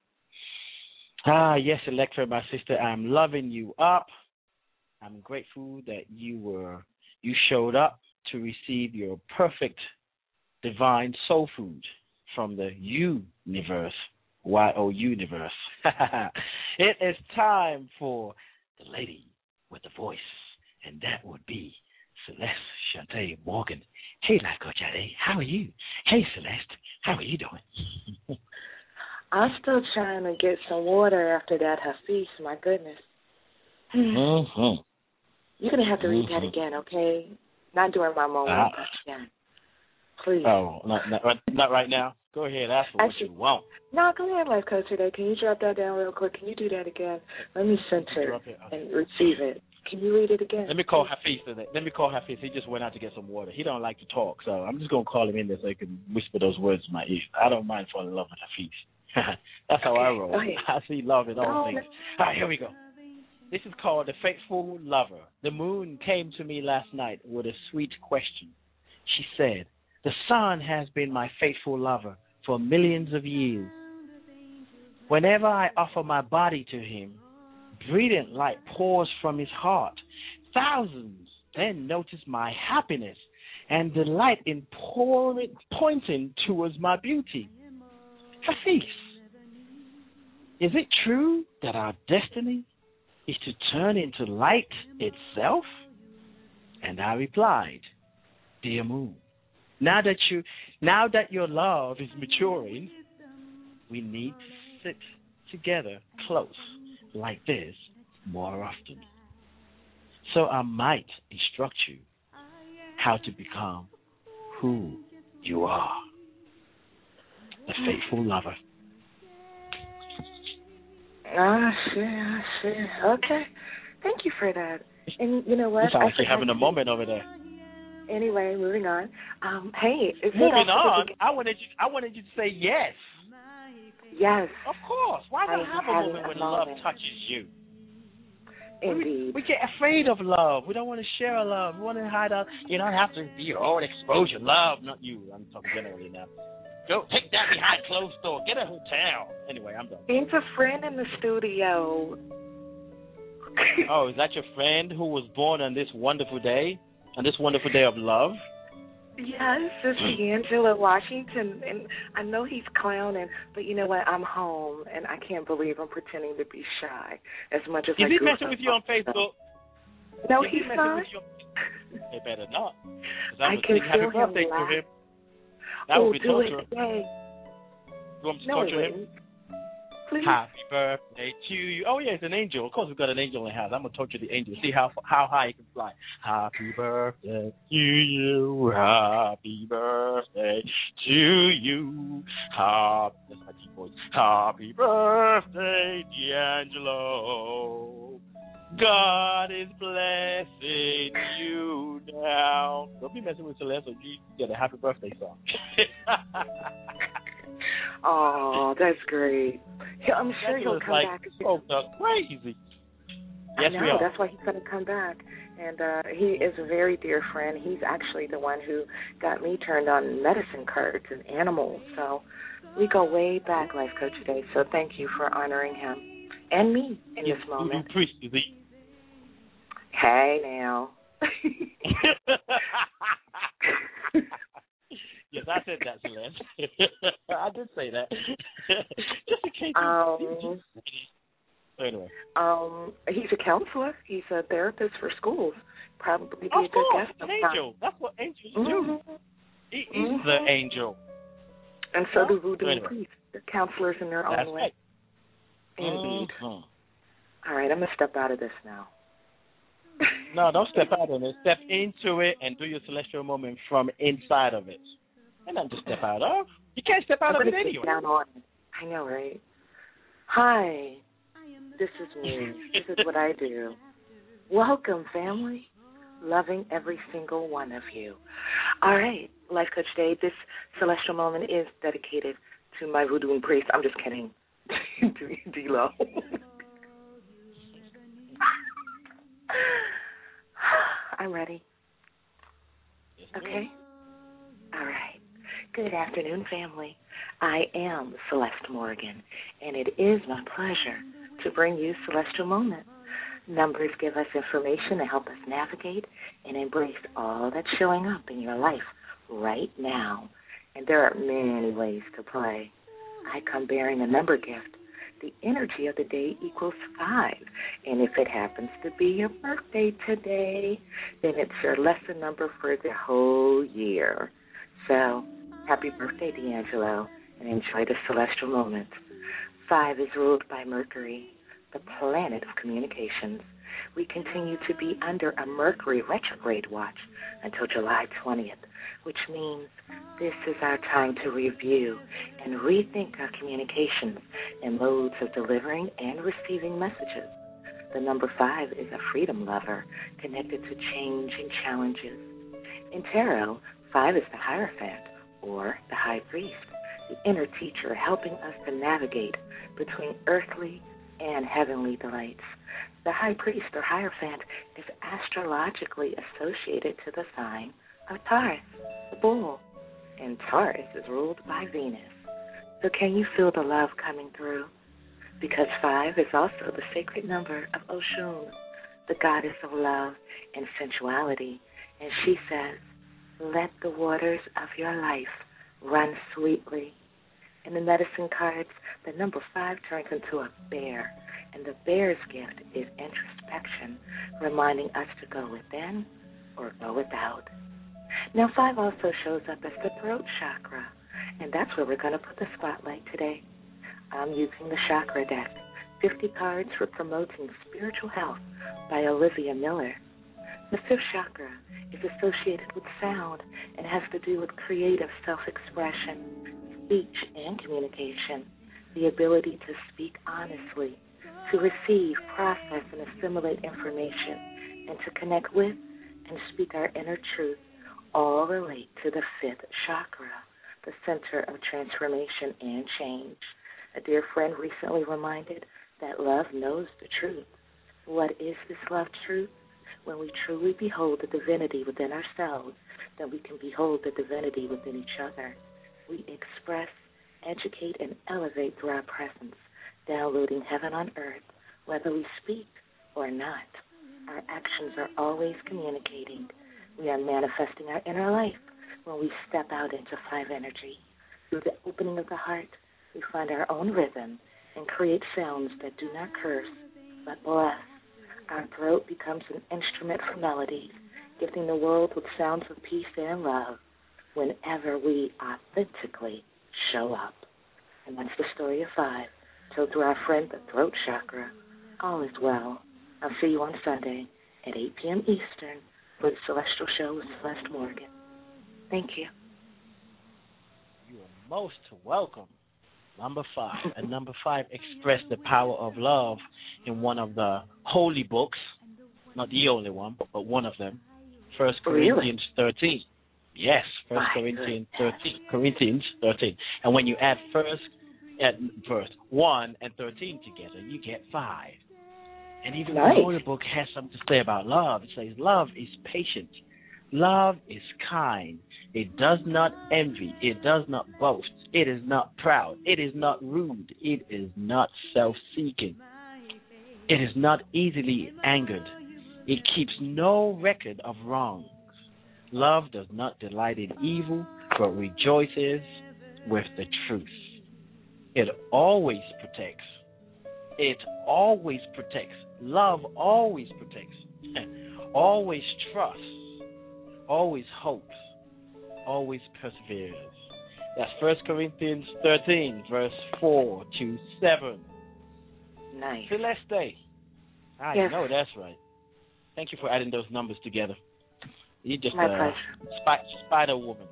Yes, Electra, my sister, I'm loving you up. I'm grateful that you showed up to receive your perfect divine soul food from the universe. Y-O-Universe. It is time for the lady with the voice, and that would be Celeste Shante Morgan. Hey, Life Coach Ade, how are you? Hey, Celeste, how are you doing? I'm still trying to get some water after that Hafiz, my goodness. Mm-hmm. You're going to have to read that again, okay? Not during my moment, but again. Please. Oh, not right now? Go ahead, ask for what you want. No, go ahead, Life Coach today. Can you drop that down real quick? Can you do that again? Let me center and receive it. Can you read it again? Let me call Hafiz today. He just went out to get some water. He don't like to talk, so I'm just going to call him in there so he can whisper those words in my ear. I don't mind falling in love with Hafiz. That's how I roll. I see love in all things. All right, here we go. This is called The Faithful Lover. The moon came to me last night with a sweet question. She said, "The sun has been my faithful lover for millions of years. Whenever I offer my body to him, brilliant light pours from his heart. Thousands then notice my happiness and delight in pointing towards my beauty. Hafiz, is it true that our destiny is to turn into light itself?" And I replied, "Dear moon, now that your love is maturing, we need to sit together close like this more often, so I might instruct you how to become who you are." The faithful lover. Shit. Okay. Thank you for that. And you know what? You sound like you're having a moment over there. Anyway, moving on. Hey, moving on. I wanted you to say yes. Yes. Of course. Why not have a moment when love touches you? Indeed. We get afraid of love. We don't want to share our love. We want to hide out. You don't have to be your own exposure. Love, not you. I'm talking generally now. Go take that behind closed door. Get a hotel. Anyway, I'm done. There's a friend in the studio. Oh, is that your friend who was born on this wonderful day of love? Yes, it's D'Angelo Washington, and I know he's clowning, but you know what? I'm home, and I can't believe I'm pretending to be shy as much as I Is he messing with you on Facebook? No, Is he's he not. He better not. I can happy feel birthday him laugh. to him. That would be do torture. it today. You want me to No, torture it him? wouldn't. Please. Happy birthday to you. Oh, yeah, it's an angel. Of course, we've got an angel in the house. I'm going to torture the angel. See how high he can fly. Happy birthday to you. Happy birthday to you. That's my deep voice. Happy birthday, D'Angelo. God is blessing you now. Don't be messing with Celeste, or you get a happy birthday song. Oh, that's great. I'm sure he'll come back. Oh, that's crazy. Yes, I know. we are. That's why he's going to come back. And he is a very dear friend. He's actually the one who got me turned on medicine cards and animals. So we go way back, Life Coach Day. So thank you for honoring him and me in this moment. Priest, is he? Hey, now. Yes, I said that, Celeste. I did say that. Just in case. Anyway. He's a counselor. He's a therapist for schools. Probably be a good guest an sometime. angel. That's what angels do. He is the angel. And so do voodoo priests. They're counselors in their own way. Right. Indeed. All right, I'm going to step out of this now. No, don't step out of it. Step into it and do your celestial moment from inside of it. And not just step out of. You can't step out of it anyway. Down on it. I know, right? Hi, this is me. This is what I do. Welcome, family. Loving every single one of you. All right, Life Coach Day, this celestial moment is dedicated to my voodoo priest. I'm just kidding. D-Lo. I'm ready. Okay? All right. Good afternoon, family. I am Celeste Morgan, and it is my pleasure to bring you Celestial Moment. Numbers give us information to help us navigate and embrace all that's showing up in your life right now. And there are many ways to play. I come bearing a number gift. The energy of the day equals 5. And if it happens to be your birthday today, then it's your lesson number for the whole year. So, happy birthday, D'Angelo, and enjoy the celestial moment. 5 is ruled by Mercury, the planet of communications. We continue to be under a Mercury retrograde watch until July 20th, which means this is our time to review and rethink our communications and modes of delivering and receiving messages. The number 5 is a freedom lover connected to change and challenges. In tarot, 5 is the Hierophant, or the High Priest, the inner teacher helping us to navigate between earthly and heavenly delights. The High Priest or Hierophant is astrologically associated to the sign of Taurus, the bull, and Taurus is ruled by Venus. So can you feel the love coming through? Because 5 is also the sacred number of Oshun, the goddess of love and sensuality, and she says, "Let the waters of your life run sweetly." In the medicine cards, the number 5 turns into a bear, and the bear's gift is introspection, reminding us to go within or go without. Now, 5 also shows up as the throat chakra, and that's where we're going to put the spotlight today. I'm using the Chakra Deck, 50 cards for promoting spiritual health by Olivia Miller. The 5th chakra is associated with sound and has to do with creative self-expression, speech and communication, the ability to speak honestly, to receive, process, and assimilate information, and to connect with and speak our inner truth, all relate to the 5th chakra, the center of transformation and change. A dear friend recently reminded that love knows the truth. What is this love truth? When we truly behold the divinity within ourselves, then we can behold the divinity within each other. We express, educate, and elevate through our presence, downloading heaven on earth, whether we speak or not, our actions are always communicating. We are manifesting our inner life when we step out into 5 energy. Through the opening of the heart, we find our own rhythm and create sounds that do not curse, but bless. Our throat becomes an instrument for melodies, gifting the world with sounds of peace and love whenever we authentically show up. And that's the story of 5, told through our friend, the throat chakra. All is well. I'll see you on Sunday at 8 p.m. Eastern for the Celestial Show with Celeste Morgan. Thank you. You are most welcome. Number 5. And number 5 expressed the power of love in one of the holy books, not the only one, but one of them, 1 Corinthians 13. Yes, 1 Corinthians 13. And when you add verse 1 and 13 together, you get 5. And even the holy book has something to say about love. It says, love is patient. Love is kind. It does not envy. It does not boast. It is not proud. It is not rude. It is not self-seeking. It is not easily angered. It keeps no record of wrongs. Love does not delight in evil, but rejoices with the truth. It always protects. It always protects. Love always protects. Always trusts. Always hopes. Always perseveres. That's 1 Corinthians 13, verse 4 to 7. Nice. Celeste. I know that's right. Thank you for adding those numbers together. You're just a spider woman.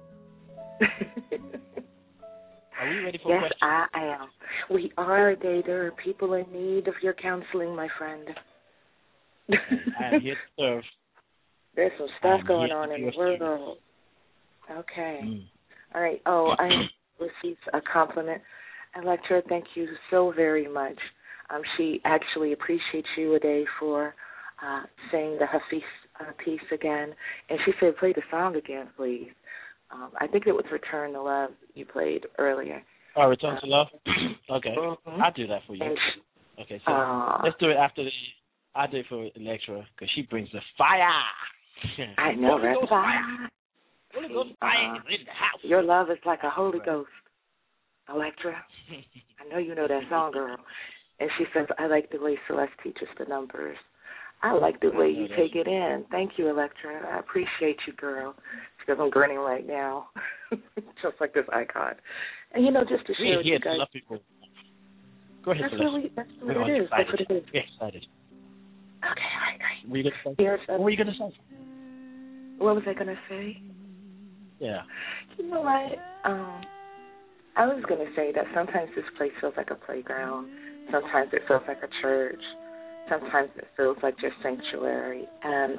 Are we ready for questions? Yes, I am. We are, There are people in need of your counseling, my friend. I am here to serve. There's some stuff going on in the world. Okay. All right. Oh, I received a compliment. Electra, thank you so very much. She actually appreciates you, Ade, for saying the Hafiz piece again. And she said, play the song again, please. I think it was Return to Love you played earlier. Oh, Return to Love? Okay. I'll do that for you. Okay, so let's do it after I'll do it for Electra, because she brings the fire. I know, right? Fire. Holy Ghost fire is in the house. Your love is like a Holy Ghost. Electra, I know you know that song, girl. And she says, I like the way Celeste teaches the numbers. I like the way you take it in. Thank you, Electra. I appreciate you, girl. Because I'm grinning right now, just like this icon. And, just to share with you guys. Love people. Go ahead, Celeste. That's what it is. That's what it is. We're excited. Okay, all right. What were you going to say? What was I going to say? Yeah. You know what? I was going to say that sometimes this place feels like a playground. Sometimes it feels like a church. Sometimes it feels like your sanctuary. And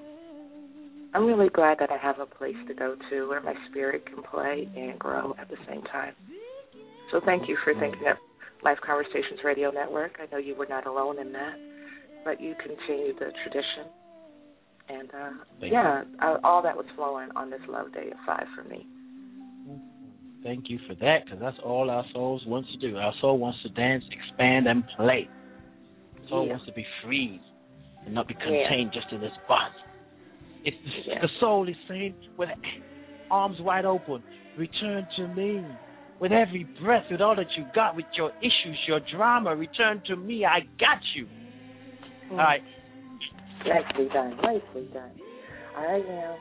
I'm really glad that I have a place to go to where my spirit can play and grow at the same time. So thank you for thinking of Life Conversations Radio Network. I know you were not alone in that, but you continue the tradition. And, all that was flowing on this Love Day at 5 for me. Thank you for that, because that's all our souls wants to do. Our soul wants to dance, expand, and play. Our soul wants to be free and not be contained just in this body. It's the soul is saying with arms wide open, return to me. With every breath, with all that you got, with your issues, your drama, return to me. I got you. All right. Nicely done. Nicely done. All right, now.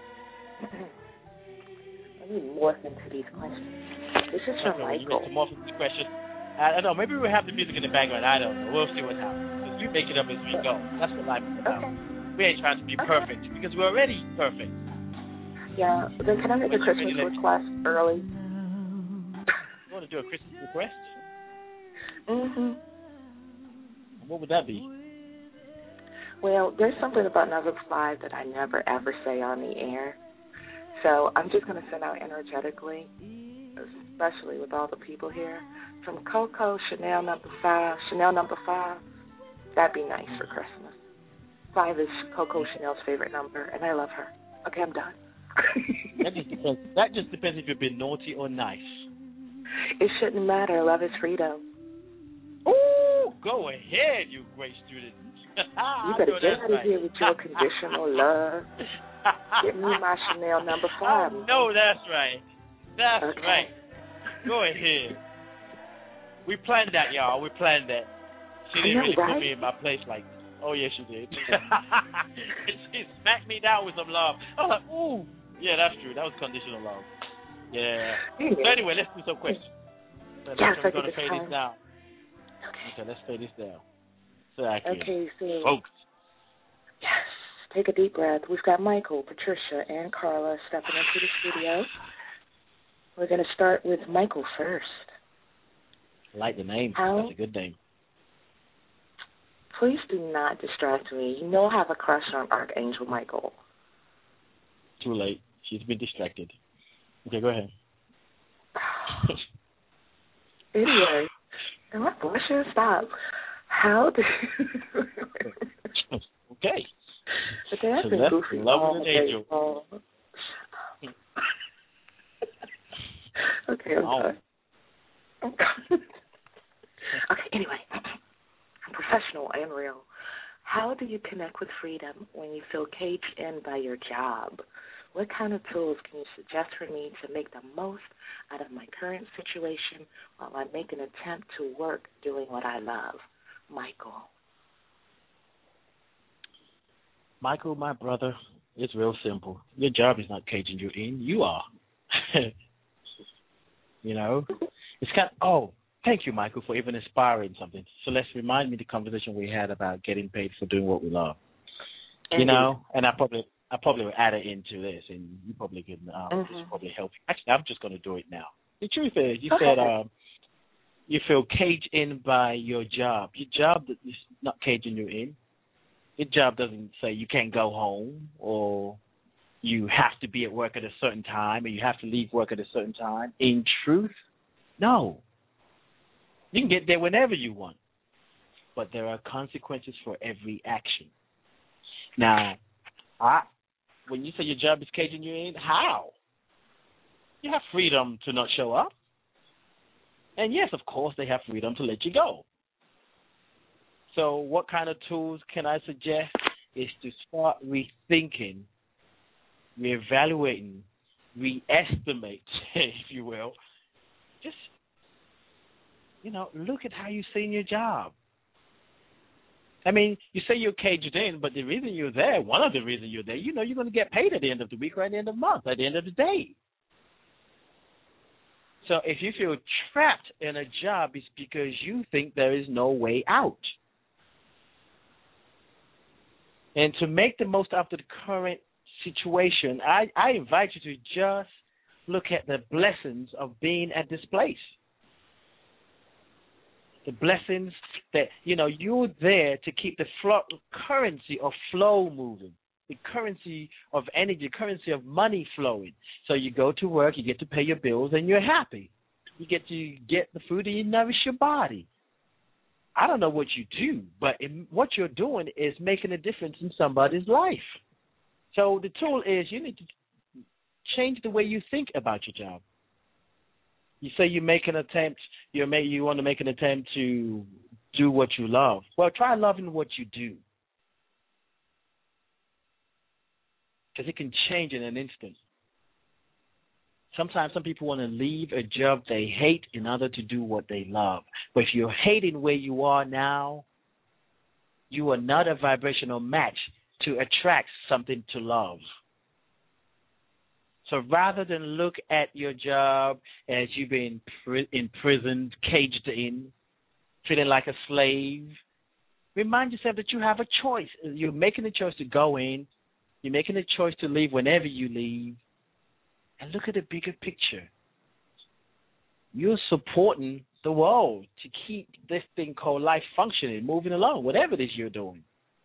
Let me morph into these questions. This is from Michael. Morph into the question. I don't know. Maybe we'll have the music in the background. I don't know. We'll see what happens. We make it up as we go. That's what life is about. We ain't trying to be perfect because we're already perfect. Yeah. Then can I make a Christmas request early? You want to do a Christmas request? Mm-hmm. What would that be? Well, there's something about number 5 that I never, ever say on the air. So I'm just going to send out energetically, especially with all the people here. From Coco, Chanel number 5. That'd be nice for Christmas. 5 is Coco Chanel's favorite number, and I love her. Okay, I'm done. That just depends if you've been naughty or nice. It shouldn't matter. Love is freedom. Ooh, go ahead, you great student. You better get out of here with your conditional love. Give me my Chanel number 5. No, that's right. That's right. Go ahead. We planned that, y'all. We planned that. She didn't really put me in my place like, oh, yes, she did. She smacked me down with some love. I was like, ooh. Yeah, that's true. That was conditional love. Yeah. So anyway, let's do some questions. So we're going to fade this down. Okay, let's fade this down. So folks. Yes. Take a deep breath. We've got Michael, Patricia, and Carla stepping into the studio. We're going to start with Michael first. I like the name. That's a good name. Please do not distract me. You know I have a crush on Archangel Michael. Too late. She's been distracted. Okay, go ahead. Anyway, am I blushing? Stop. How do Okay. Okay, I've been goofy all day long. Okay, I'm done. Okay, anyway. Professional and real. How do you connect with freedom when you feel caged in by your job? What kind of tools can you suggest for me to make the most out of my current situation while I make an attempt to work doing what I love? Michael, my brother, it's real simple. Your job is not caging you in. You are. You know? It's kind of, thank you, Michael, for even inspiring something. So let's remind me the conversation we had about getting paid for doing what we love. You know, and I probably will add it into this, and you probably can probably help. Actually, I'm just going to do it now. The truth is, you said you feel caged in by your job. Your job is not caging you in. Your job doesn't say you can't go home or you have to be at work at a certain time or you have to leave work at a certain time. In truth, no. You can get there whenever you want, but there are consequences for every action. Now, when you say your job is caging you in, how? You have freedom to not show up. And yes, of course, they have freedom to let you go. So what kind of tools can I suggest is to start rethinking, reevaluating, reestimate, if you will. Just, look at how you see your job. I mean, you say you're caged in, but the reason you're there, one of the reasons you're there, you're going to get paid at the end of the week or at the end of the month, at the end of the day. So if you feel trapped in a job, it's because you think there is no way out. And to make the most out of the current situation, I invite you to just look at the blessings of being at this place. The blessings that, you're there to keep the currency of flow moving, the currency of energy, currency of money flowing. So you go to work, you get to pay your bills, and you're happy. You get to get the food and you nourish your body. I don't know what you do, but what you're doing is making a difference in somebody's life. So the tool is you need to change the way you think about your job. You say you make an attempt, you want to make an attempt to do what you love. Well, try loving what you do. Because it can change in an instant. Sometimes some people want to leave a job they hate in order to do what they love. But if you're hating where you are now, you are not a vibrational match to attract something to love. So rather than look at your job as you've been imprisoned, caged in, feeling like a slave, remind yourself that you have a choice. You're making a choice to go in. You're making a choice to leave whenever you leave. And look at the bigger picture. You're supporting the world to keep this thing called life functioning, moving along, whatever it is you're doing.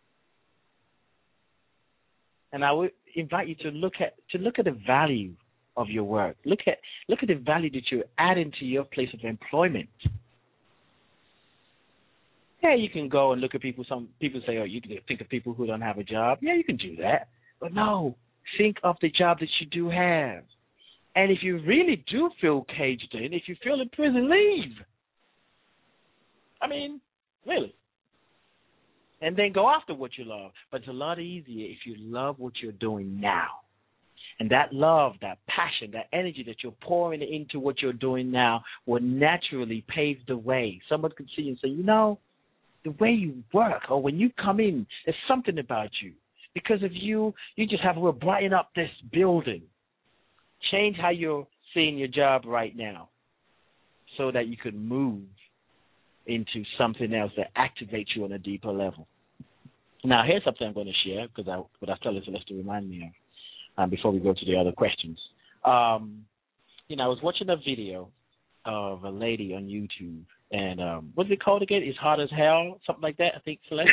And I would invite you to look at the value of your work. Look at the value that you're adding to your place of employment. Yeah, you can go and look at people. Some people say, you can think of people who don't have a job. Yeah, you can do that. But no, think of the job that you do have. And if you really do feel caged in, if you feel in prison, leave. I mean, really. and then go after what you love. But it's a lot easier if you love what you're doing now. And that love, that passion, that energy that you're pouring into what you're doing now will naturally pave the way. Someone could see you and say, you know, the way you work, or when you come in, there's something about you. Because of you, you just will brighten up this building. Change how you're seeing your job right now so that you could move into something else that activates you on a deeper level. Now, here's something I'm going to share, because what I tell Celeste to remind me of. Before we go to the other questions. I was watching a video of a lady on YouTube, and what's it called again? It's Hot as Hell, something like that, I think, Celeste.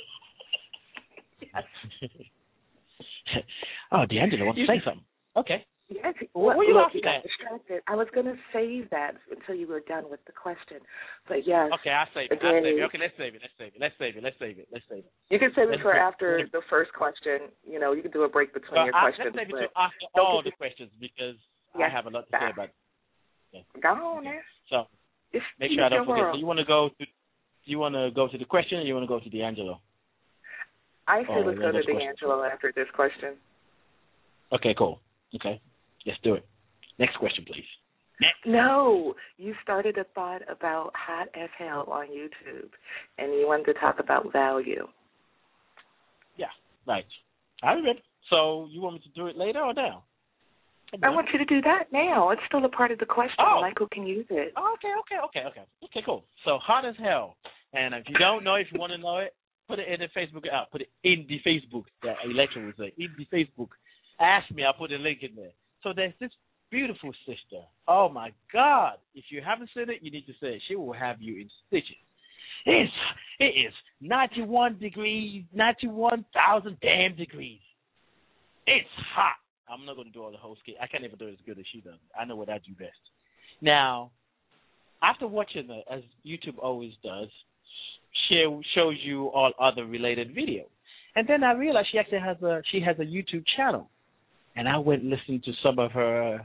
Oh, D'Angelo wants to say something. Okay. Yes. What were you laughing at? Distracted. I was going to save that until you were done with the question. But yes. Okay, I'll save it. Okay, let's save it. You can save it for after the first question. You know, you can do a break between your questions. Let's save it to after all the questions, because I have a lot to say about it. Yeah. Go on there. So make sure I don't forget. So you want to go to the question, or you want to go to D'Angelo? I say let's go to D'Angelo after this question. Okay, cool. Okay. Let's do it. Next question, please. No, you started a thought about Hot as Hell on YouTube, and you wanted to talk about value. Yeah, right. I remember. So you want me to do it later or now? I want you to do that now. It's still a part of the question. Michael can use it. Okay, cool. So Hot as Hell. And if you don't know, if you want to know it, put it in the Facebook app. Put it in the Facebook. That Electra would say. In the Facebook. Ask me, I'll put a link in there. So there's this beautiful sister. Oh, my God. If you haven't seen it, you need to see it. She will have you in stitches. It is 91 degrees, 91,000 damn degrees. It's hot. I'm not going to do all the whole skit. I can't even do it as good as she does. I know what I do best. Now, after watching it, as YouTube always does, she shows you all other related videos. And then I realized she actually has a YouTube channel. And I went listening to some of her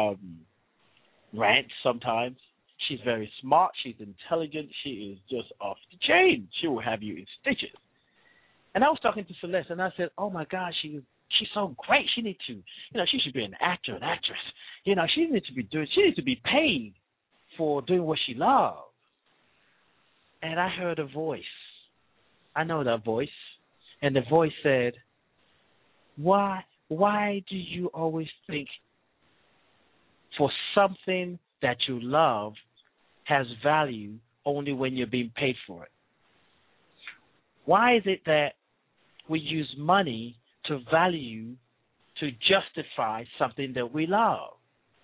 rants sometimes. She's very smart. She's intelligent. She is just off the chain. She will have you in stitches. And I was talking to Celeste, and I said, oh, my God, she's so great. She needs to, she should be an actor, an actress. She needs to be paid for doing what she loves. And I heard a voice. I know that voice. And the voice said, why do you always think for something that you love has value only when you're being paid for it? Why is it that we use money to value, to justify something that we love?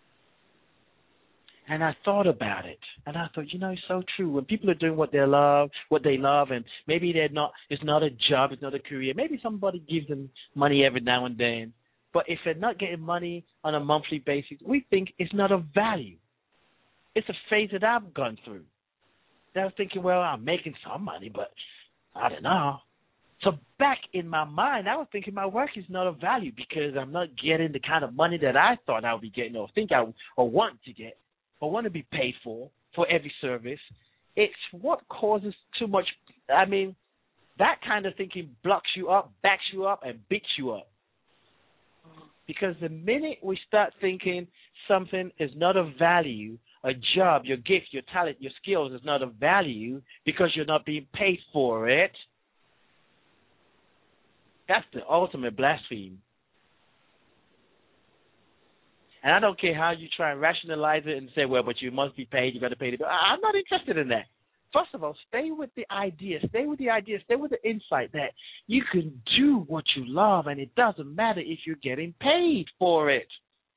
And I thought about it, and I thought, it's so true. When people are doing what they love, and maybe it's not a job, it's not a career. Maybe somebody gives them money every now and then. But if they're not getting money on a monthly basis, we think it's not of value. It's a phase that I've gone through. I was thinking, well, I'm making some money, but I don't know. So back in my mind, I was thinking my work is not of value because I'm not getting the kind of money that I thought I would be getting or want to get. Or want to be paid for every service. It's what causes too much. That kind of thinking blocks you up, backs you up, and beats you up. Because the minute we start thinking something is not of value, a job, your gift, your talent, your skills is not of value because you're not being paid for it, that's the ultimate blasphemy. And I don't care how you try and rationalize it and say, well, but you must be paid, you got to pay the bill. I'm not interested in that. First of all, stay with the idea, stay with the insight that you can do what you love, and it doesn't matter if you're getting paid for it.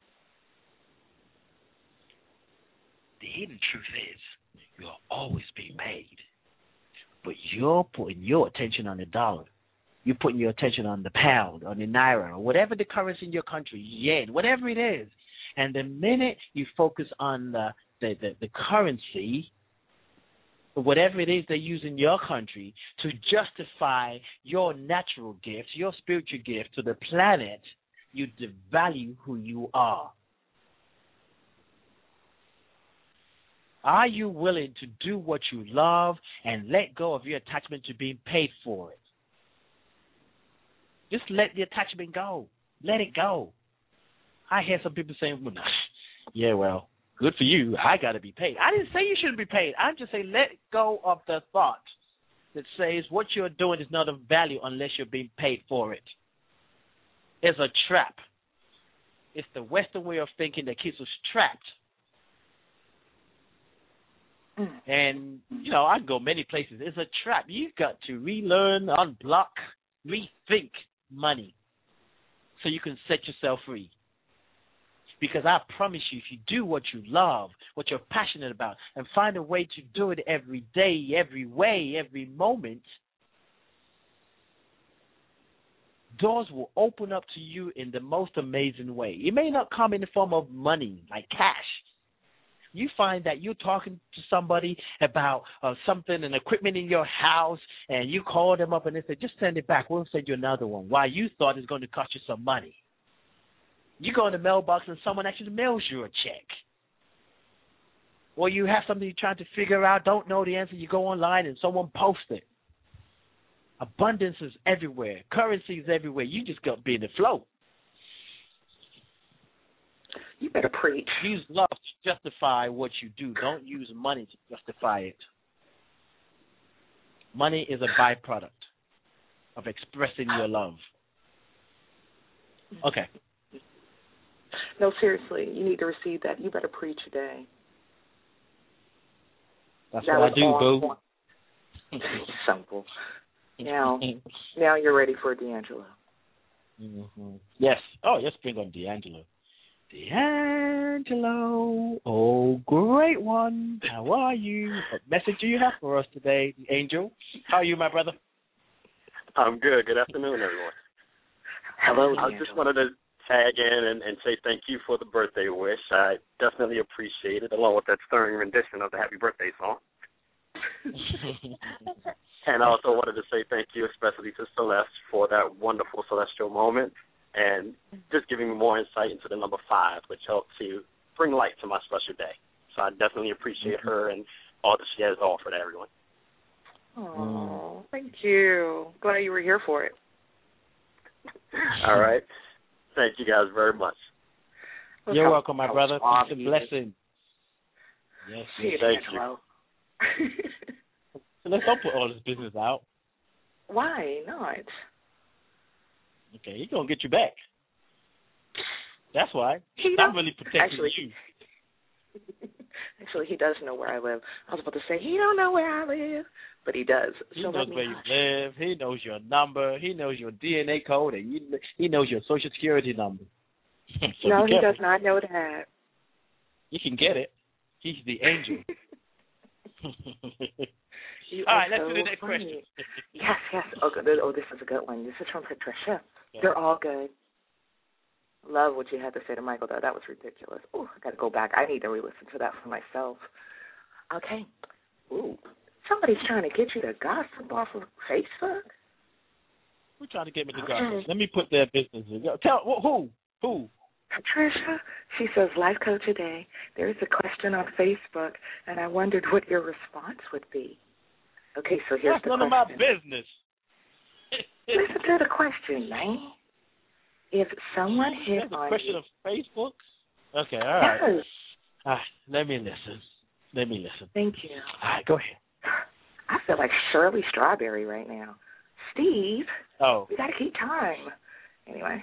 The hidden truth is you're always being paid, but you're putting your attention on the dollar. You're putting your attention on the pound, on the naira, or whatever the currency in your country, yen, whatever it is. And the minute you focus on the currency, whatever it is they use in your country to justify your natural gifts, your spiritual gift to the planet, you devalue who you are. Are you willing to do what you love and let go of your attachment to being paid for it? Just let the attachment go. Let it go. I hear some people saying, well, yeah, well, good for you. I got to be paid. I didn't say you shouldn't be paid. I'm just saying let go of the thought that says what you're doing is not of value unless you're being paid for it. It's a trap. It's the Western way of thinking that keeps us trapped. And, you know, I can go many places. It's a trap. You've got to relearn, unblock, rethink money so you can set yourself free. Because I promise you, if you do what you love, what you're passionate about, and find a way to do it every day, every way, every moment, doors will open up to you in the most amazing way. It may not come in the form of money, like cash. You find that you're talking to somebody about something, an equipment in your house, and you call them up and they say, just send it back. We'll send you another one. Why you thought it's going to cost you some money. You go in the mailbox and someone actually mails you a check. Or you have something you're trying to figure out, don't know the answer, you go online and someone posts it. Abundance is everywhere. Currency is everywhere. You just got to be in the flow. You better preach. Use love to justify what you do. Don't use money to justify it. Money is a byproduct of expressing your love. Okay. No, seriously, you need to receive that. You better preach today. That's what I do, boo. Simple. Now you're ready for D'Angelo. Mm-hmm. Yes. Oh, let's bring on D'Angelo. D'Angelo, oh, great one. How are you? What message do you have for us today, Angel? How are you, my brother? I'm good. Good afternoon, everyone. Hello, I just wanted to tag in and say thank you for the birthday wish. I definitely appreciate it, along with that stirring rendition of the Happy Birthday song. And I also wanted to say thank you especially to Celeste for that wonderful celestial moment and just giving me more insight into the number 5, which helped to bring light to my special day. So I definitely appreciate her and all that she has to offer to everyone. Oh, thank you. Glad you were here for it. All right. Thank you guys very much. You're welcome, my brother. It's a blessing. Yes, thank you. So let's don't put all this business out. Why not? Okay, he's going to get you back. That's why. I'm really protecting you. Actually, he does know where I live. I was about to say, he don't know where I live, but he does. He knows where you live. He knows your number. He knows your DNA code, and he knows your Social Security number. So no, he does not know that. You can get it. He's the angel. All right, let's do the next question. Yes. Oh, this is a good one. This is from Patricia. Yeah. They're all good. Love what you had to say to Michael, though. That was ridiculous. Oh, I got to go back. I need to re-listen to that for myself. Okay. Ooh, somebody's trying to get you to gossip off of Facebook? Who's trying to get me to gossip? Let me put their business in. Tell who? Patricia, she says, Life Coach today, there's a question on Facebook, and I wondered what your response would be. Okay, so here's the question. That's none of my business. Listen to the question, man. If someone hit on you... question of Facebook? Okay, all right. Yes. All right, let me listen. Thank you. All right, go ahead. I feel like Shirley Strawberry right now. Steve, we got to keep time. Anyway.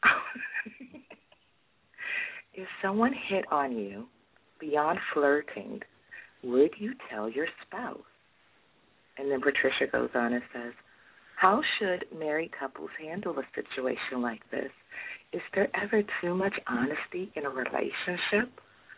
If someone hit on you beyond flirting, would you tell your spouse? And then Patricia goes on and says, how should married couples handle a situation like this? Is there ever too much honesty in a relationship?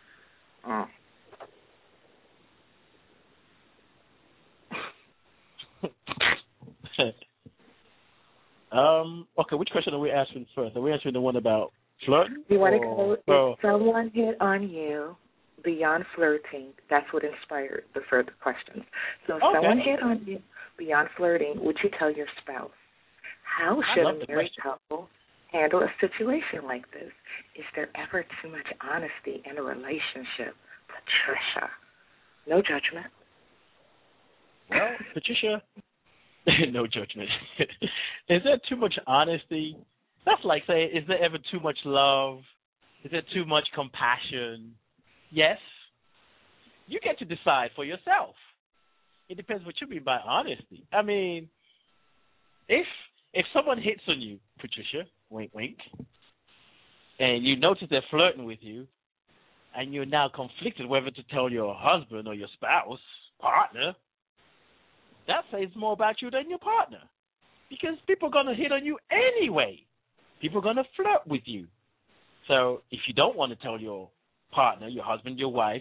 Okay, which question are we answering first? Are we answering the one about flirting? You want to go, if someone hit on you beyond flirting, that's what inspired the further questions. So if someone hit on you beyond flirting, would you tell your spouse? How should a married couple handle a situation like this? Is there ever too much honesty in a relationship? Patricia, no judgment. Well, Patricia, No judgment. Is there too much honesty? That's like saying, is there ever too much love? Is there too much compassion? Yes. You get to decide for yourself. It depends what you mean by honesty. I mean, if someone hits on you, Patricia, wink, wink, and you notice they're flirting with you, and you're now conflicted whether to tell your husband or your spouse, partner, that says more about you than your partner. Because people are going to hit on you anyway. People are going to flirt with you. So if you don't want to tell your partner, your husband, your wife,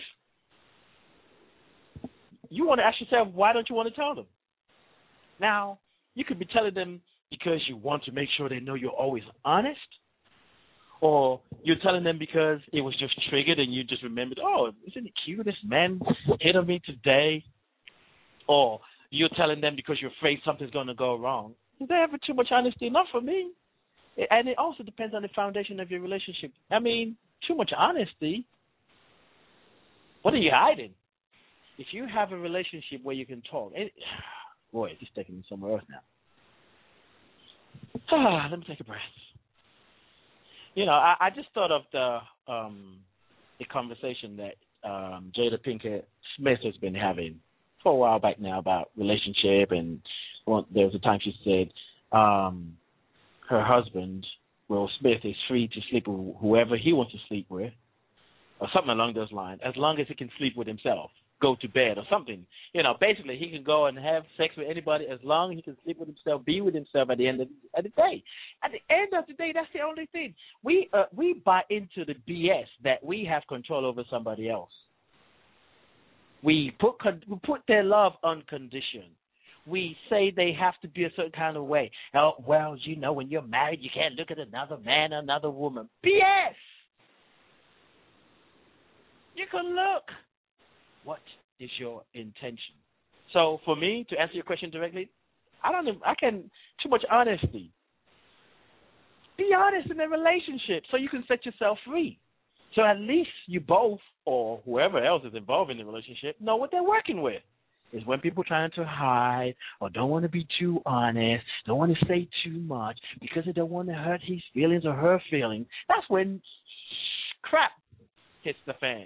you want to ask yourself, why don't you want to tell them? Now, you could be telling them because you want to make sure they know you're always honest, or you're telling them because it was just triggered and you just remembered, oh, isn't it cute this man hit on me today? Or you're telling them because you're afraid something's going to go wrong. Is there ever too much honesty? Not for me. And it also depends on the foundation of your relationship. I mean, too much honesty, what are you hiding? If you have a relationship where you can talk, boy, it's just taking me somewhere else now. Let me take a breath. You know, I just thought of the conversation that Jada Pinkett Smith has been having for a while back now about relationship, and there was a time she said her husband, Will Smith, is free to sleep with whoever he wants to sleep with, or something along those lines, as long as he can sleep with himself, go to bed or something. You know, basically he can go and have sex with anybody as long as he can sleep with himself, be with himself at the end of the day. At the end of the day, that's the only thing. We buy into the BS that we have control over somebody else. We put their love on condition. We say they have to be a certain kind of way. Oh, well, you know, when you're married, you can't look at another man or another woman. BS! You can look. What is your intention? So for me, to answer your question directly, too much honesty. Be honest in a relationship so you can set yourself free. So at least you both, or whoever else is involved in the relationship, know what they're working with. Is when people trying to hide or don't want to be too honest, don't want to say too much because they don't want to hurt his feelings or her feelings. That's when crap hits the fan.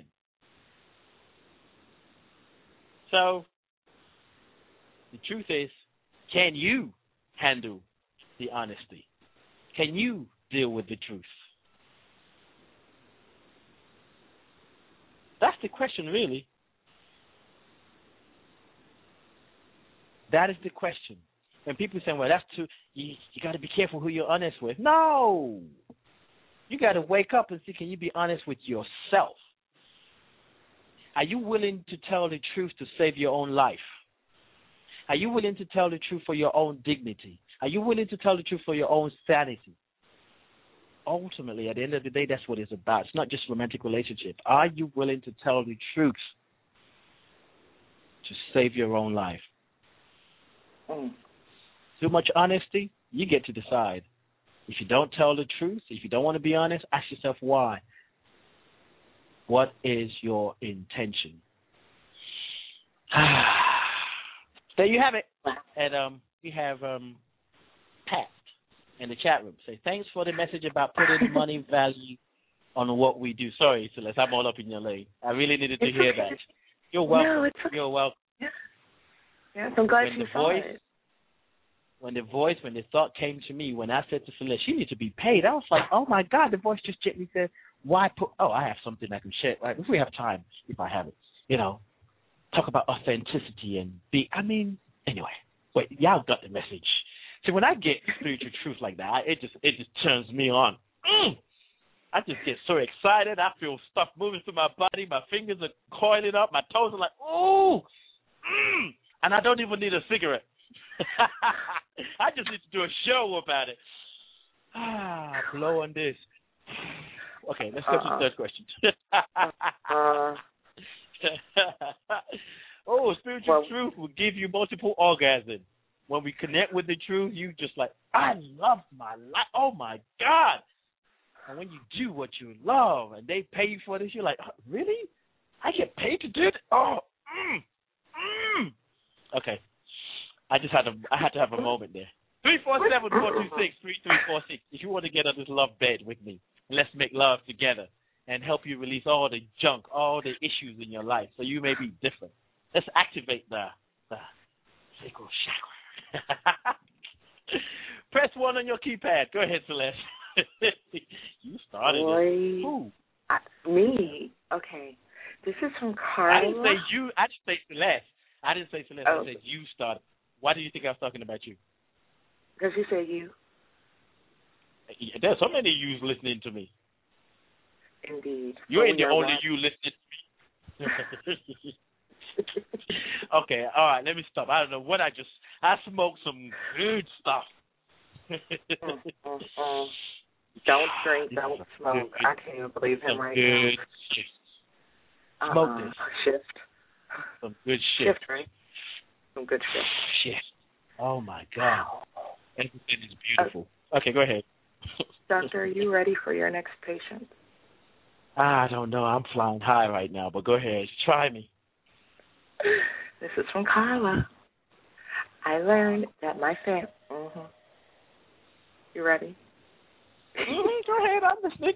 So the truth is, can you handle the honesty? Can you deal with the truth? That's the question, really. That is the question. When people say, well, that's too, you got to be careful who you're honest with. No. You got to wake up and see, can you be honest with yourself? Are you willing to tell the truth to save your own life? Are you willing to tell the truth for your own dignity? Are you willing to tell the truth for your own sanity? Ultimately, at the end of the day, that's what it's about. It's not just romantic relationship. Are you willing to tell the truth to save your own life? Too much honesty, you get to decide. If you don't tell the truth, if you don't want to be honest, ask yourself why. What is your intention? There you have it. And we have Pat in the chat room. Say, thanks for the message about putting money value on what we do. Sorry, Celeste, I'm all up in your lane. I really needed to hear that. You're welcome. No, it's okay. You're welcome. Yes, I'm glad you saw it. When the thought came to me, when I said to Celeste, she needs to be paid, I was like, oh, my God, the voice just gently said, why put, I have something I can share. Right? If we have time, if I have it, talk about authenticity and anyway, wait, y'all got the message. See, when I get spiritual truth like that, it just turns me on. I just get so excited. I feel stuff moving through my body. My fingers are coiling up. My toes are like, ooh. And I don't even need a cigarette. I just need to do a show about it. Blow on this. Okay, let's go to the third question. Spiritual truth will give you multiple orgasms. When we connect with the truth, you just like, I love my life. Oh, my God. And when you do what you love and they pay you for this, you're like, really? I get paid to do it? Oh, Okay. I had to have a moment there. 347-426-3346. If you want to get on this love bed with me, let's make love together and help you release all the junk, all the issues in your life, so you may be different. Let's activate the sacral chakra. Press 1 on your keypad. Go ahead, Celeste. You started it. Who? Me. Okay. This is from Carla. I didn't say you. I didn't say Celeste. I didn't say Celeste. Oh. I said you started. Why do you think I was talking about you? Because you said you. There's so many yous listening to me. Indeed. You ain't the only you listening to me. Okay, all right, let me stop. I don't know what I smoked some good stuff. Don't drink, don't smoke. I can't believe him right now. Shit. Smoke this. Shift. Some good shit. Shift, right? Some good shit. Shit. Oh, my God. Everything is beautiful. Okay, go ahead. Doctor, are you ready for your next patient? I don't know. I'm flying high right now, but go ahead. Try me. This is from Carla. I learned that my You ready? Go ahead. I'm listening.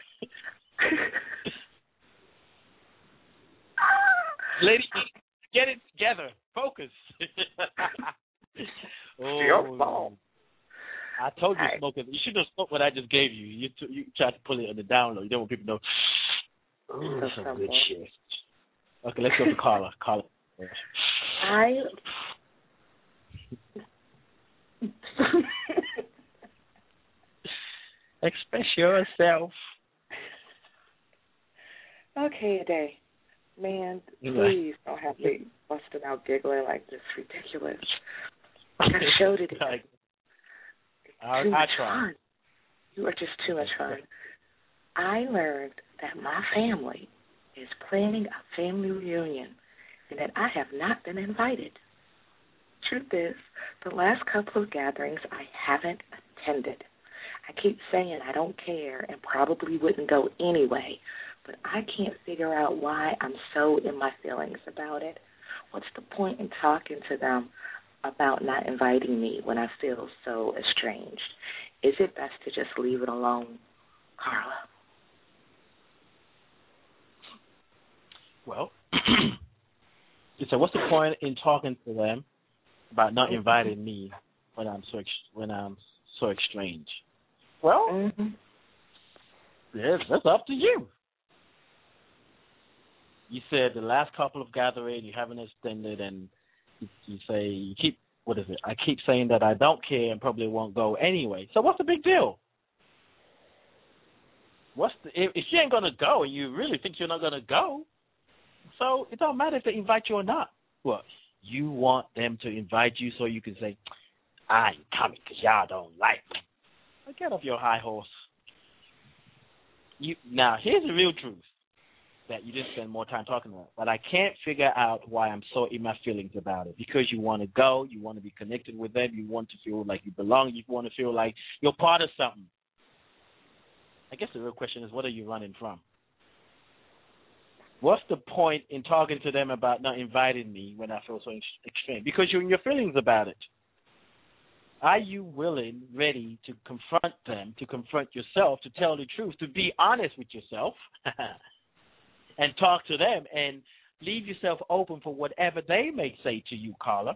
Ladies, get it together. Focus. Your fault. I told you, smoking. You should have smoked what I just gave you. You tried to pull it on the down low. You don't want people to know. Ooh, that's some good shit. Okay, let's go to Carla. Carla. Express yourself. Okay, today. Man, please don't have me busting out giggling like this. Ridiculous. I showed it. I try. You are just too much fun. I learned that my family is planning a family reunion and that I have not been invited. Truth is, the last couple of gatherings I haven't attended. I keep saying I don't care and probably wouldn't go anyway, but I can't figure out why I'm so in my feelings about it. What's the point in talking to them about not inviting me when I feel so estranged? Is it best to just leave it alone, Carla? Well, so what's the point in talking to them about not inviting me when I'm so estranged? Well, yes, that's up to you. You said the last couple of gatherings you haven't extended, and you keep I keep saying that I don't care and probably won't go anyway. So what's the big deal? If she ain't gonna go and you really think you're not gonna go, so it don't matter if they invite you or not. Well, you want them to invite you so you can say, I ain't coming because y'all don't like me. Now get off your high horse. Now, here's the real truth that you didn't spend more time talking about, but I can't figure out why I'm so in my feelings about it. Because you want to go, you want to be connected with them, you want to feel like you belong, you want to feel like you're part of something. I guess the real question is, what are you running from? What's the point in talking to them about not inviting me when I feel so extreme? Because you're in your feelings about it. Are you willing, ready to confront them, to confront yourself, to tell the truth, to be honest with yourself, and talk to them and leave yourself open for whatever they may say to you, Carla?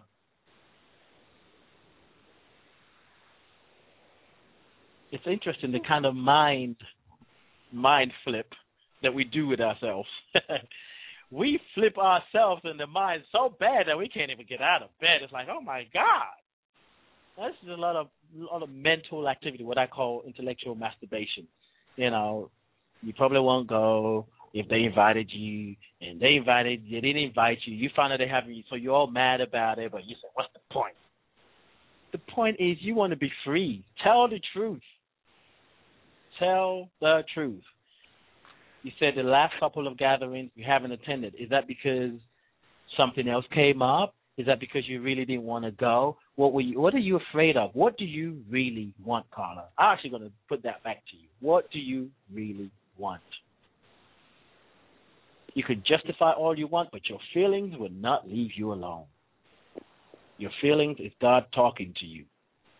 It's interesting the kind of mind flip that we do with ourselves. We flip ourselves in the mind so bad that we can't even get out of bed. It's like, oh my God. This is a lot of mental activity, what I call intellectual masturbation. You know, you probably won't go if they invited you, and they didn't invite you. You found out they haven't, so you're all mad about it, but you say, what's the point? The point is you want to be free. Tell the truth. Tell the truth. You said the last couple of gatherings you haven't attended. Is that because something else came up? Is that because you really didn't want to go? What are you afraid of? What do you really want, Carla? I'm actually going to put that back to you. What do you really want? You could justify all you want, but your feelings will not leave you alone. Your feelings is God talking to you.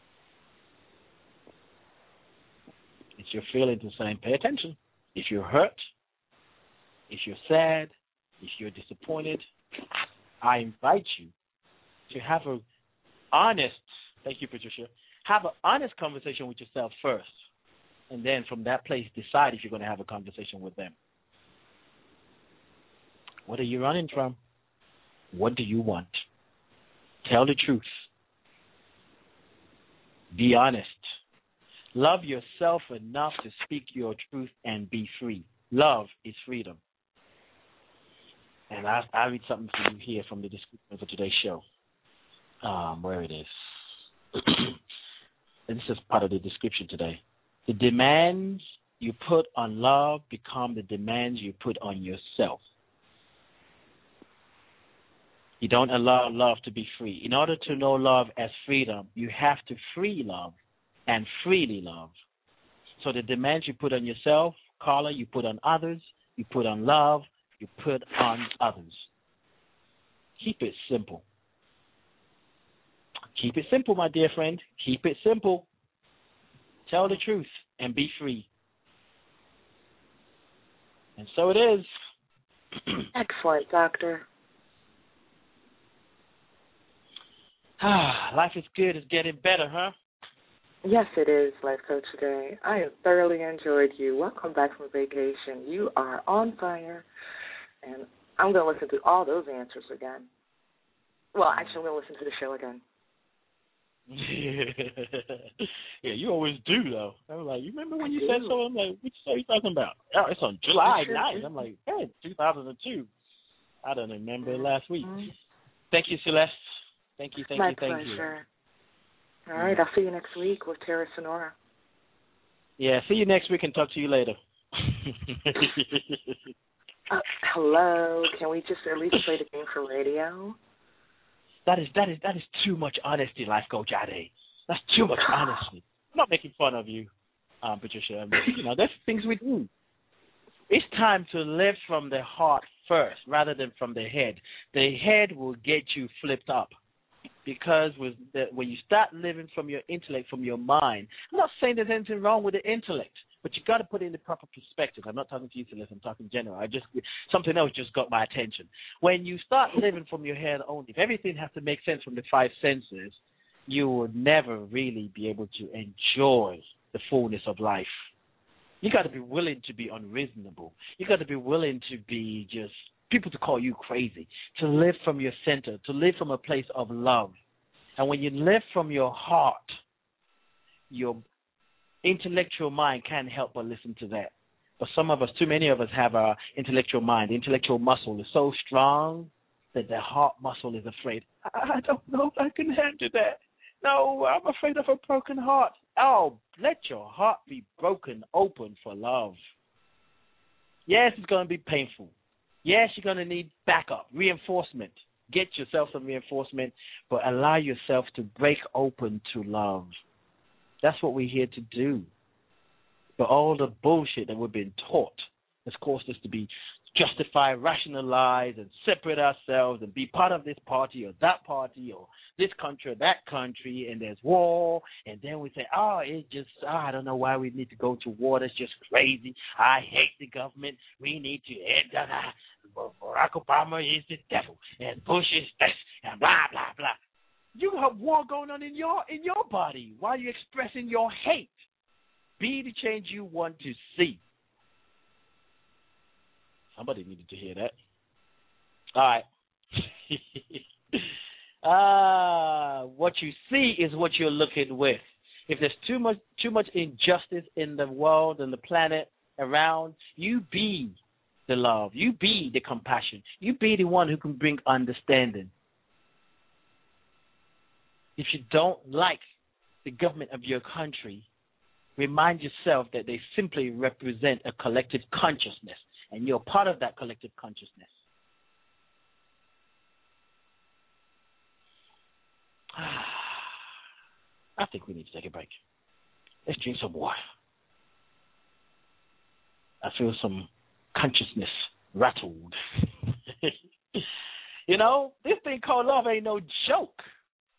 It's your feelings saying, pay attention. If you're hurt, if you're sad, if you're disappointed, I invite you to have an honest, thank you, Patricia, have an honest conversation with yourself first. And then from that place, decide if you're going to have a conversation with them. What are you running from? What do you want? Tell the truth. Be honest. Love yourself enough to speak your truth and be free. Love is freedom. And I read something for you here from the description for today's show. Where it is. And this is part of the description today. The demands you put on love become the demands you put on yourself. You don't allow love to be free. In order to know love as freedom, you have to free love and freely love. So the demands you put on yourself, Carla, you put on others, you put on love, you put on others. Keep it simple. Keep it simple, my dear friend. Keep it simple. Tell the truth and be free. And so it is. Excellent, Doctor. Life is good. It's getting better, huh? Yes, it is, Life Coach Today. I have thoroughly enjoyed you. Welcome back from vacation. You are on fire. And I'm going to listen to all those answers again. Well, actually, I'm going to listen to the show again. Yeah, you always do, though. I'm like, you remember when you said so? I'm like, which show are you talking about? Oh, it's on July 9th. I'm like, hey, 2002. I don't remember last week. Thank you, Celeste. Thank you. My pleasure. All right, I'll see you next week with Tara Sonora. Yeah, see you next week and talk to you later. Hello, can we just at least play the game for radio? That is too much honesty, Life Coach Ade. That's too much honesty. I'm not making fun of you, Patricia. But, that's things we do. It's time to live from the heart first rather than from the head. The head will get you flipped up. Because when you start living from your intellect, from your mind, I'm not saying there's anything wrong with the intellect, but you got to put it in the proper perspective. I'm not talking to you, Celeste. I'm talking general. Something else just got my attention. When you start living from your head only, if everything has to make sense from the five senses, you will never really be able to enjoy the fullness of life. You got to be willing to be unreasonable. You got to be willing to be just people to call you crazy, to live from your center, to live from a place of love. And when you live from your heart, your intellectual mind can't help but listen to that. But some of us, too many of us have our intellectual mind. The intellectual muscle is so strong that the heart muscle is afraid. I don't know if I can handle that. No, I'm afraid of a broken heart. Oh, let your heart be broken open for love. Yes, it's going to be painful. Yes, you're going to need backup, reinforcement. Get yourself some reinforcement, but allow yourself to break open to love. That's what we're here to do. But all the bullshit that we've been taught has caused us to be justify, rationalize, and separate ourselves and be part of this party or that party or this country or that country, and there's war, and then we say, I don't know why we need to go to war. That's just crazy. I hate the government. We need to end that. Barack Obama is the devil, and Bush is this, and blah, blah, blah. You have war going on in your body while you're expressing your hate. Be the change you want to see. Somebody needed to hear that. All right. What you see is what you're looking with. If there's too much injustice in the world and the planet around, you be the love. You be the compassion. You be the one who can bring understanding. If you don't like the government of your country, remind yourself that they simply represent a collective consciousness, and you're part of that collective consciousness. I think we need to take a break. Let's drink some water. I feel some consciousness rattled. This thing called love ain't no joke.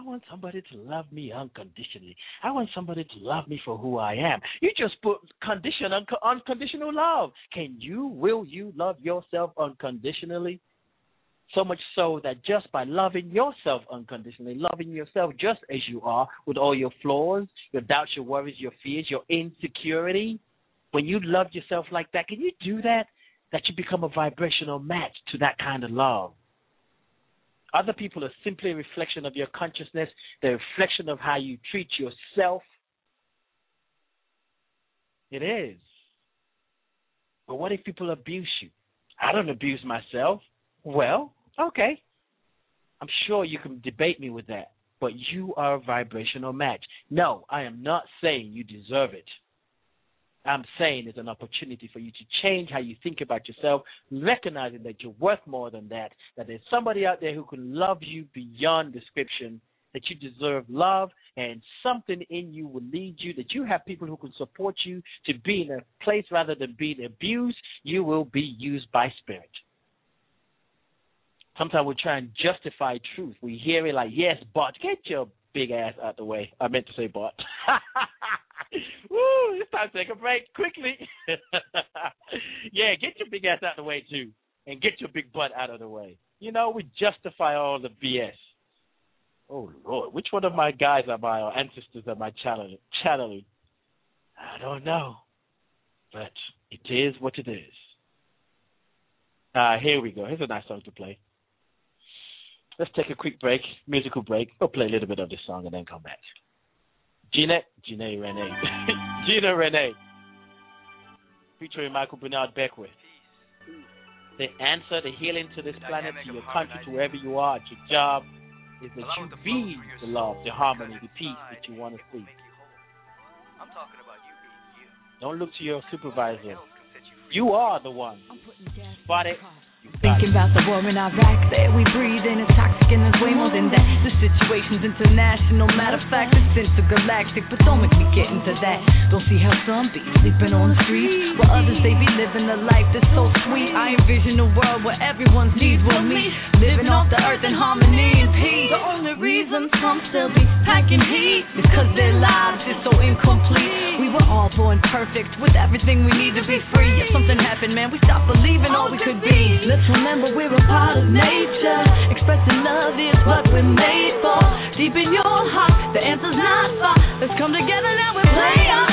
want somebody to love me unconditionally. I want somebody to love me for who I am. You just put condition on unconditional love. Will you love yourself unconditionally? So much so that just by loving yourself unconditionally, loving yourself just as you are, with all your flaws, your doubts, your worries, your fears, your insecurity, when you love yourself like that, can you do that? That you become a vibrational match to that kind of love. Other people are simply a reflection of your consciousness, the reflection of how you treat yourself. It is. But what if people abuse you? I don't abuse myself. Well, okay. I'm sure you can debate me with that, but you are a vibrational match. No, I am not saying you deserve it. I'm saying it's an opportunity for you to change how you think about yourself, recognizing that you're worth more than that there's somebody out there who can love you beyond description, that you deserve love, and something in you will lead you, that you have people who can support you to be in a place rather than being abused. You will be used by spirit. Sometimes we try and justify truth. We hear it like, yes, but get your big ass out the way. I meant to say but. Woo, it's time to take a break quickly. Yeah, get your big ass out of the way too. And get your big butt out of the way. You know, we justify all the BS. Oh, Lord, which one of my guys are my ancestors am I channeling? I don't know. But it is what it is. Here we go. Here's a nice song to play. Let's take a quick break, musical break. We'll play a little bit of this song and then come back. Gina Renee, featuring Michael Bernard Beckwith. The answer, the healing to this planet, to your country, to wherever you are, at your job, is that you be the love, the harmony, the peace that you want to see. I'm talking about you being you. Don't look to your supervisor. You are the one. Spot it. Thinking about the war in Iraq that we breathe in is toxic and there's way more than that. The situation's international, matter of fact, it's intergalactic, but don't make me get into that. Don't see how some be sleeping on the street, while others they be living a life that's so sweet. I envision a world where everyone's needs will meet, living off the earth in harmony and peace. The only reason some still be packing heat is because their lives is so incomplete. We were all born perfect with everything we need to be free. If something happened, man, we stopped believing all we could be. Let's remember we're a part of nature. Expressing love is what we're made for. Deep in your heart, the answer's not far. Let's come together now and play our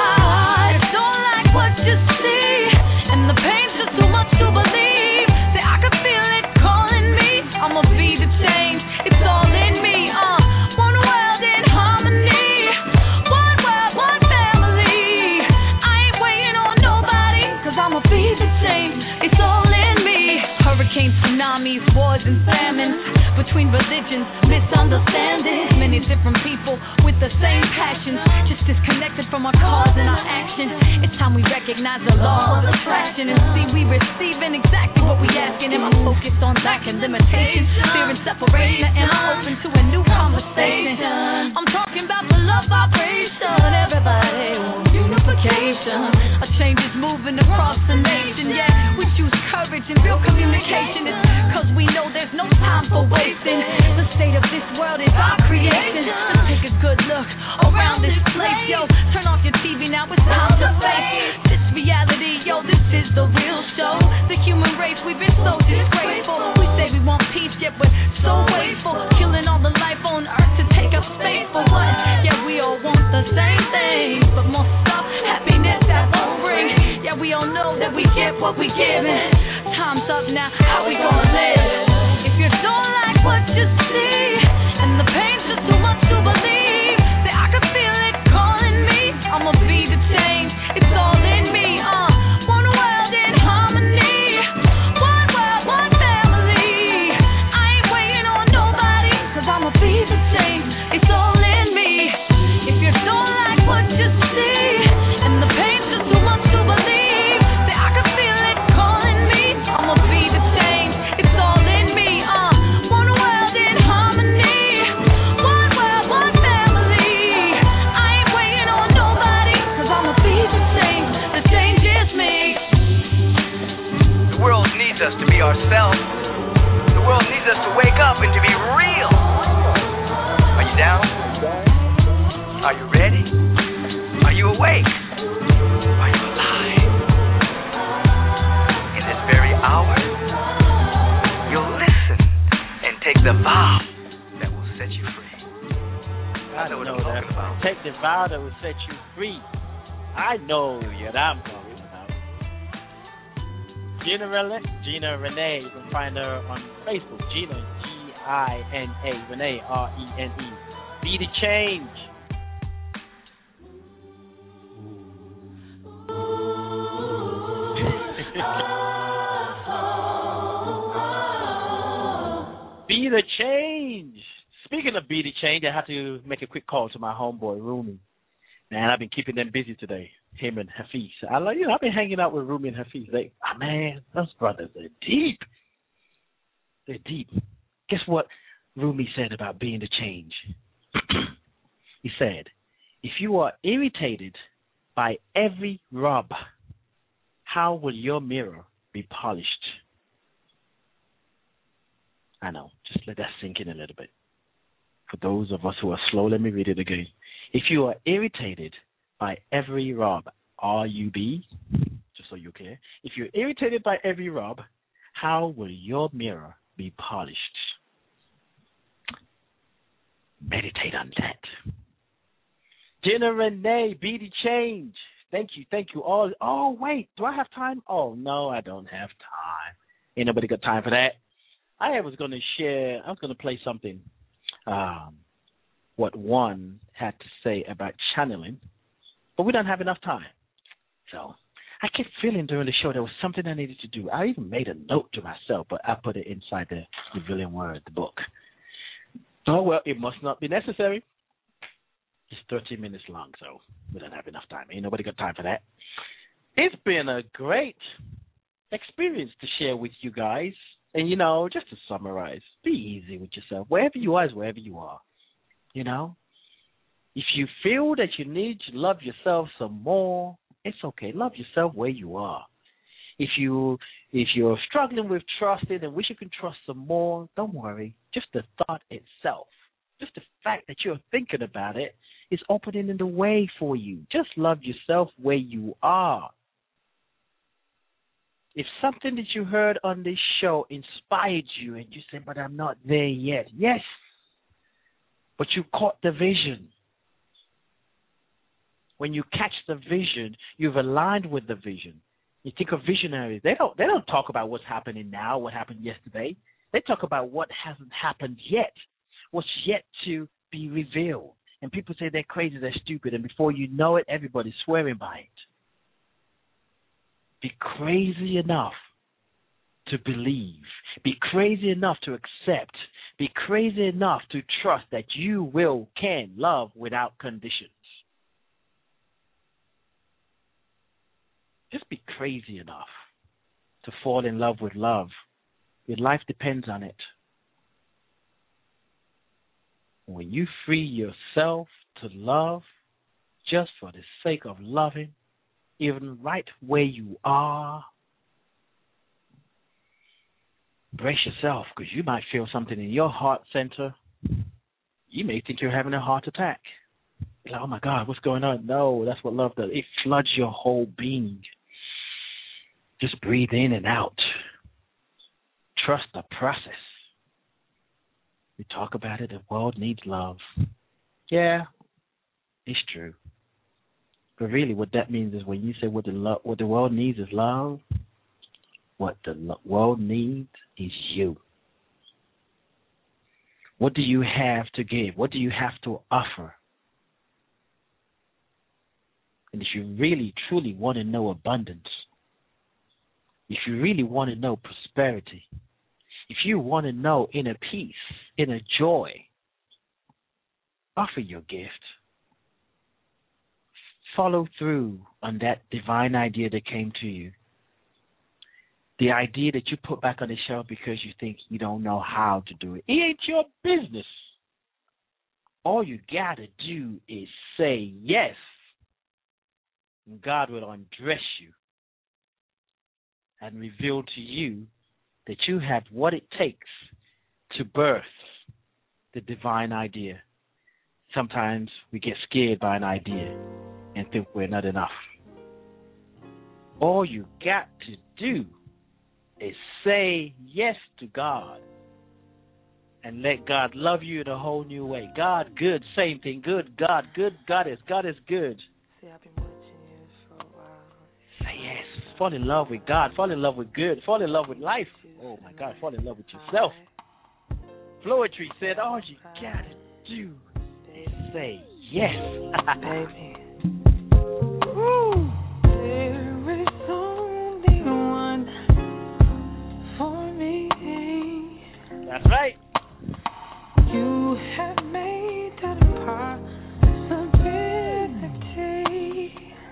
part. If you don't like what you see, and the pain's just too much to believe, say I can feel it calling me. I'ma be the change. It's all in me. One world in harmony. One world, one family. I ain't waiting on nobody, 'cause I'ma be the change. It's all in me. Hurricanes, tsunamis, wars and famines, between religions, misunderstandings, many different people with the same passions, just disconnected from our cause and our action. It's time we recognize the law of attraction and see we receiving exactly what we asking. Am I focused on lack and limitations, fear and separation, and I'm open to a new conversation? I'm talking about the love vibration. Everybody wants unification. A change is moving across the nation. Yeah, we choose courage and real communication. It's 'cause we know there's no time for wasting. The state of this world is our creation. Let's take a good look around this place, yo. Turn off your TV now, it's time to face this reality, yo. This is the real show. The human race, we've been so disgraceful. We say we want peace, yet we're so wasteful. Killing all the life on earth to take up space for what? Yeah, we all want the same thing, but more stuff, happiness that won't bring. Yeah, we all know that we get what we giving. Time's up now, how we gonna live? If you don't like what you see, and the pain's just too much to believe, say I can feel it calling me. I'ma be the change, it's all in me. One world in harmony. One world, one family. I ain't waiting on nobody, 'cause I'ma be the change, it's all in me. If you don't like what you see, and the pain's just too much to believe, say I can feel it calling me. I'ma be the change, it's all in me. One world in harmony. One world, one family. I ain't waiting on nobody, 'cause I'ma be the change. The change is me. The world needs us to be ourselves. The world needs us to wake up and to be real. Are you down? Are you ready? Are you awake? Are you alive? In this very hour, you'll listen and take the vow that will set you free. I know what I'm talking about. Take the vow that will set you free. I know what I'm talking about. Gina Renee, you can find her on Facebook. Gina, Gina, Renee, Rene. Be the change. Be the change. Speaking of be the change, I have to make a quick call to my homeboy Rumi. Man, I've been keeping them busy today. Him and Hafiz. I've been hanging out with Rumi and Hafiz. Man, those brothers are deep. They're deep. Guess what Rumi said about being the change? He said, if you are irritated by every rub, how will your mirror be polished? I know. Just let that sink in a little bit. For those of us who are slow, let me read it again. If you are irritated by every rub, R-U-B, just so you're clear, if you're irritated by every rub, how will your mirror be polished? Meditate on that. Gina Renee, be the change. Thank you. All. Oh, wait, do I have time? Oh, no, I don't have time. Ain't nobody got time for that. I was going to play something, what one had to say about channeling, but we don't have enough time. So I kept feeling during the show there was something I needed to do. I even made a note to myself, but I put it inside the Revealing Word, the book. Oh, well, it must not be necessary. It's 13 minutes long, so we don't have enough time. Ain't nobody got time for that. It's been a great experience to share with you guys. And, just to summarize, be easy with yourself. Wherever you are is wherever you are. If you feel that you need to love yourself some more, it's okay. Love yourself where you are. If you're struggling with trusting and wish you can trust some more, don't worry. Just the thought itself, just the fact that you're thinking about it is opening the way for you. Just love yourself where you are. If something that you heard on this show inspired you and you said, but I'm not there yet. Yes, but you caught the vision. When you catch the vision, you've aligned with the vision. You think of visionaries. They don't talk about what's happening now, what happened yesterday. They talk about what hasn't happened yet, what's yet to be revealed. And people say they're crazy, they're stupid, and before you know it, everybody's swearing by it. Be crazy enough to believe. Be crazy enough to accept. Be crazy enough to trust that you can love without conditions. Just be crazy enough to fall in love with love. Your life depends on it. When you free yourself to love just for the sake of loving, even right where you are, brace yourself, because you might feel something in your heart center. You may think you're having a heart attack. You're like, oh my God, what's going on? No, that's what love does. It floods your whole being. Just breathe in and out. Trust the process. We talk about it, the world needs love. Yeah, it's true. But really what that means is when you say what the world needs is love, what the world needs is you. What do you have to give? What do you have to offer? And if you really, truly want to know abundance, if you really want to know prosperity, if you want to know inner peace, inner joy, offer your gift. Follow through on that divine idea that came to you. The idea that you put back on the shelf because you think you don't know how to do it. It ain't your business. All you got to do is say yes. And God will undress you and reveal to you that you have what it takes to birth the divine idea. sometimes we get scared by an idea and think we're not enough. All you got to do is say yes to God and let God love you in a whole new way. God, good, same thing. Good, God is good. See, I've been watching you for a while. Say yes. Fall in love with God. Fall in love with good. Fall in love with life. Oh, my God. Fall in love with yourself. Floetry said all you got to do is say yes. Baby. Woo. There is only one for me. That's right. You have made that a possibility.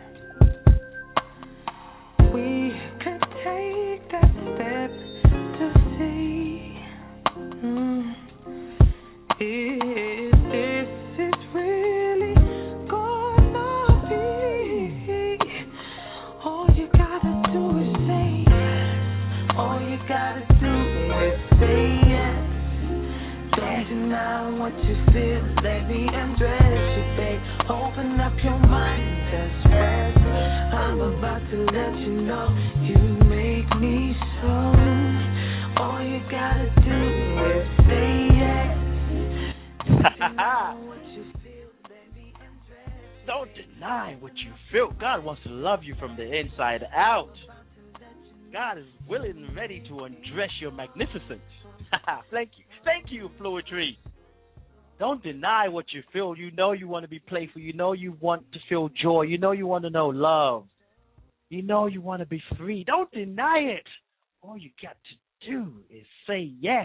We could take that step to see if this is really gonna be. All you gotta do is say yes. All you gotta do is say yes. Don't deny what you feel. Let me undress you, babe. Open up your mind, just rest. I'm about to let you know you make me so. All you gotta do is say yes. Don't deny what you feel. God wants to love you from the inside out. God is willing and ready to undress your magnificence. Thank you, Floetry. Don't deny what you feel. You know you want to be playful. You know you want to feel joy. You know you want to know love. You know you want to be free. Don't deny it. All you got to do is say yes.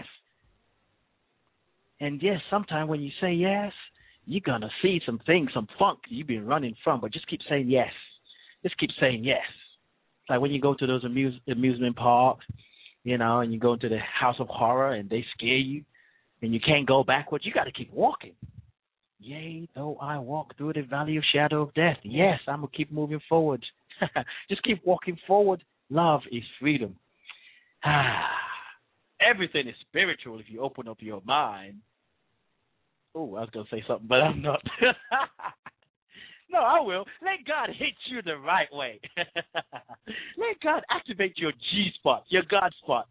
And yes, sometimes when you say yes, you're going to see some things, some funk you've been running from, but just keep saying yes. Just keep saying yes. Like when you go to those amusement parks, you know, and you go into the House of Horror and they scare you and you can't go backwards, you got to keep walking. Yea, though I walk through the valley of shadow of death. Yes, I'm going to keep moving forward. Just keep walking forward. Love is freedom. Everything is spiritual if you open up your mind. Oh, I was going to say something, but I'm not. No, I will. Let God hit you the right way. Let God activate your G-spot, your God spot.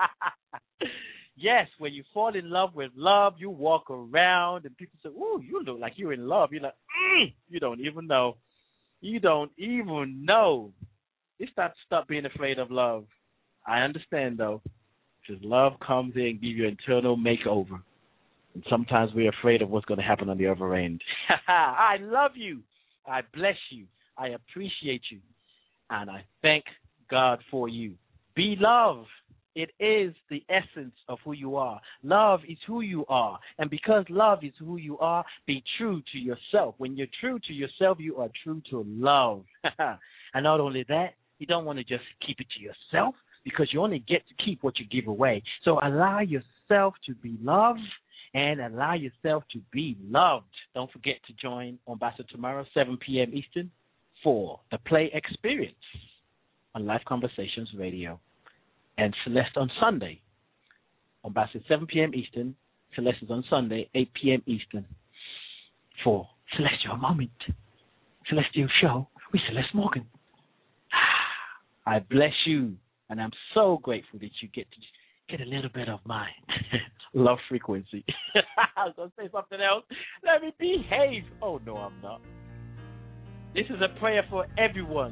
Yes, when you fall in love with love, you walk around and people say, ooh, you look like you're in love. You're like, you don't even know. You don't even know. It's not stop being afraid of love. I understand, though, because love comes in and gives you an internal makeover. And sometimes we're afraid of what's going to happen on the other end. I love you. I bless you. I appreciate you. And I thank God for you. Be love. It is the essence of who you are. Love is who you are. And because love is who you are, be true to yourself. When you're true to yourself, you are true to love. And not only that, you don't want to just keep it to yourself because you only get to keep what you give away. So allow yourself to be loved and allow yourself to be loved. Don't forget to join Ambassador tomorrow, 7 p.m. Eastern, for the Play Experience on Life Conversations Radio. And Celeste on Sunday. Ambassador, 7 p.m. Eastern. Celeste is on Sunday, 8 p.m. Eastern, for Celestial Moment. Celestial Show with Celeste Morgan. I bless you, and I'm so grateful that you get to get a little bit of my love frequency. I was going to say something else. Let me behave. Oh, no, I'm not. This is a prayer for everyone.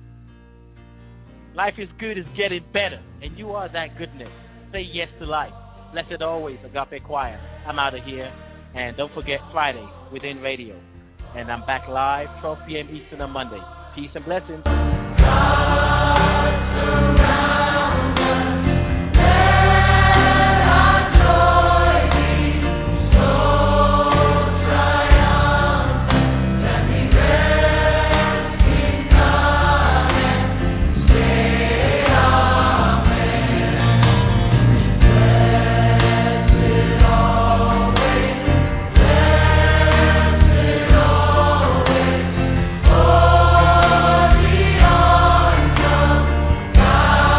Life is good, it's getting better, and you are that goodness. Say yes to life. Blessed always, Agape Choir. I'm out of here, and don't forget Friday within radio. And I'm back live 12 p.m. Eastern on Monday. Peace and blessings. God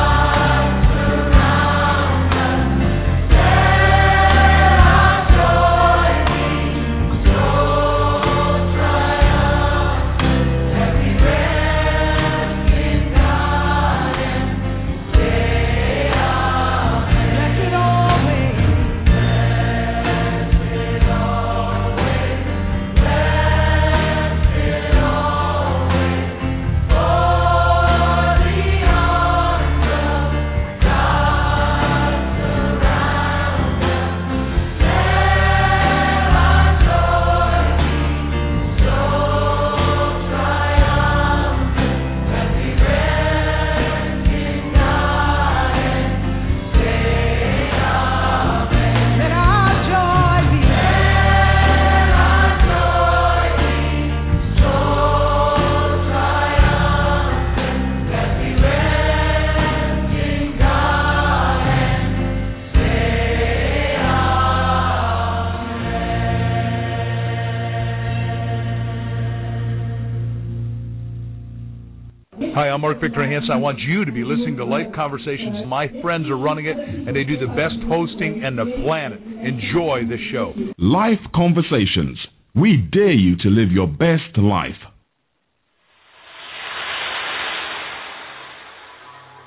Hi, I'm Mark Victor Hansen. I want you to be listening to Life Conversations. My friends are running it, and they do the best hosting on the planet. Enjoy the show. Life Conversations. We dare you to live your best life.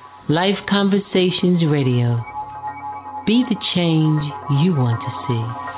Life Conversations Radio. Be the change you want to see.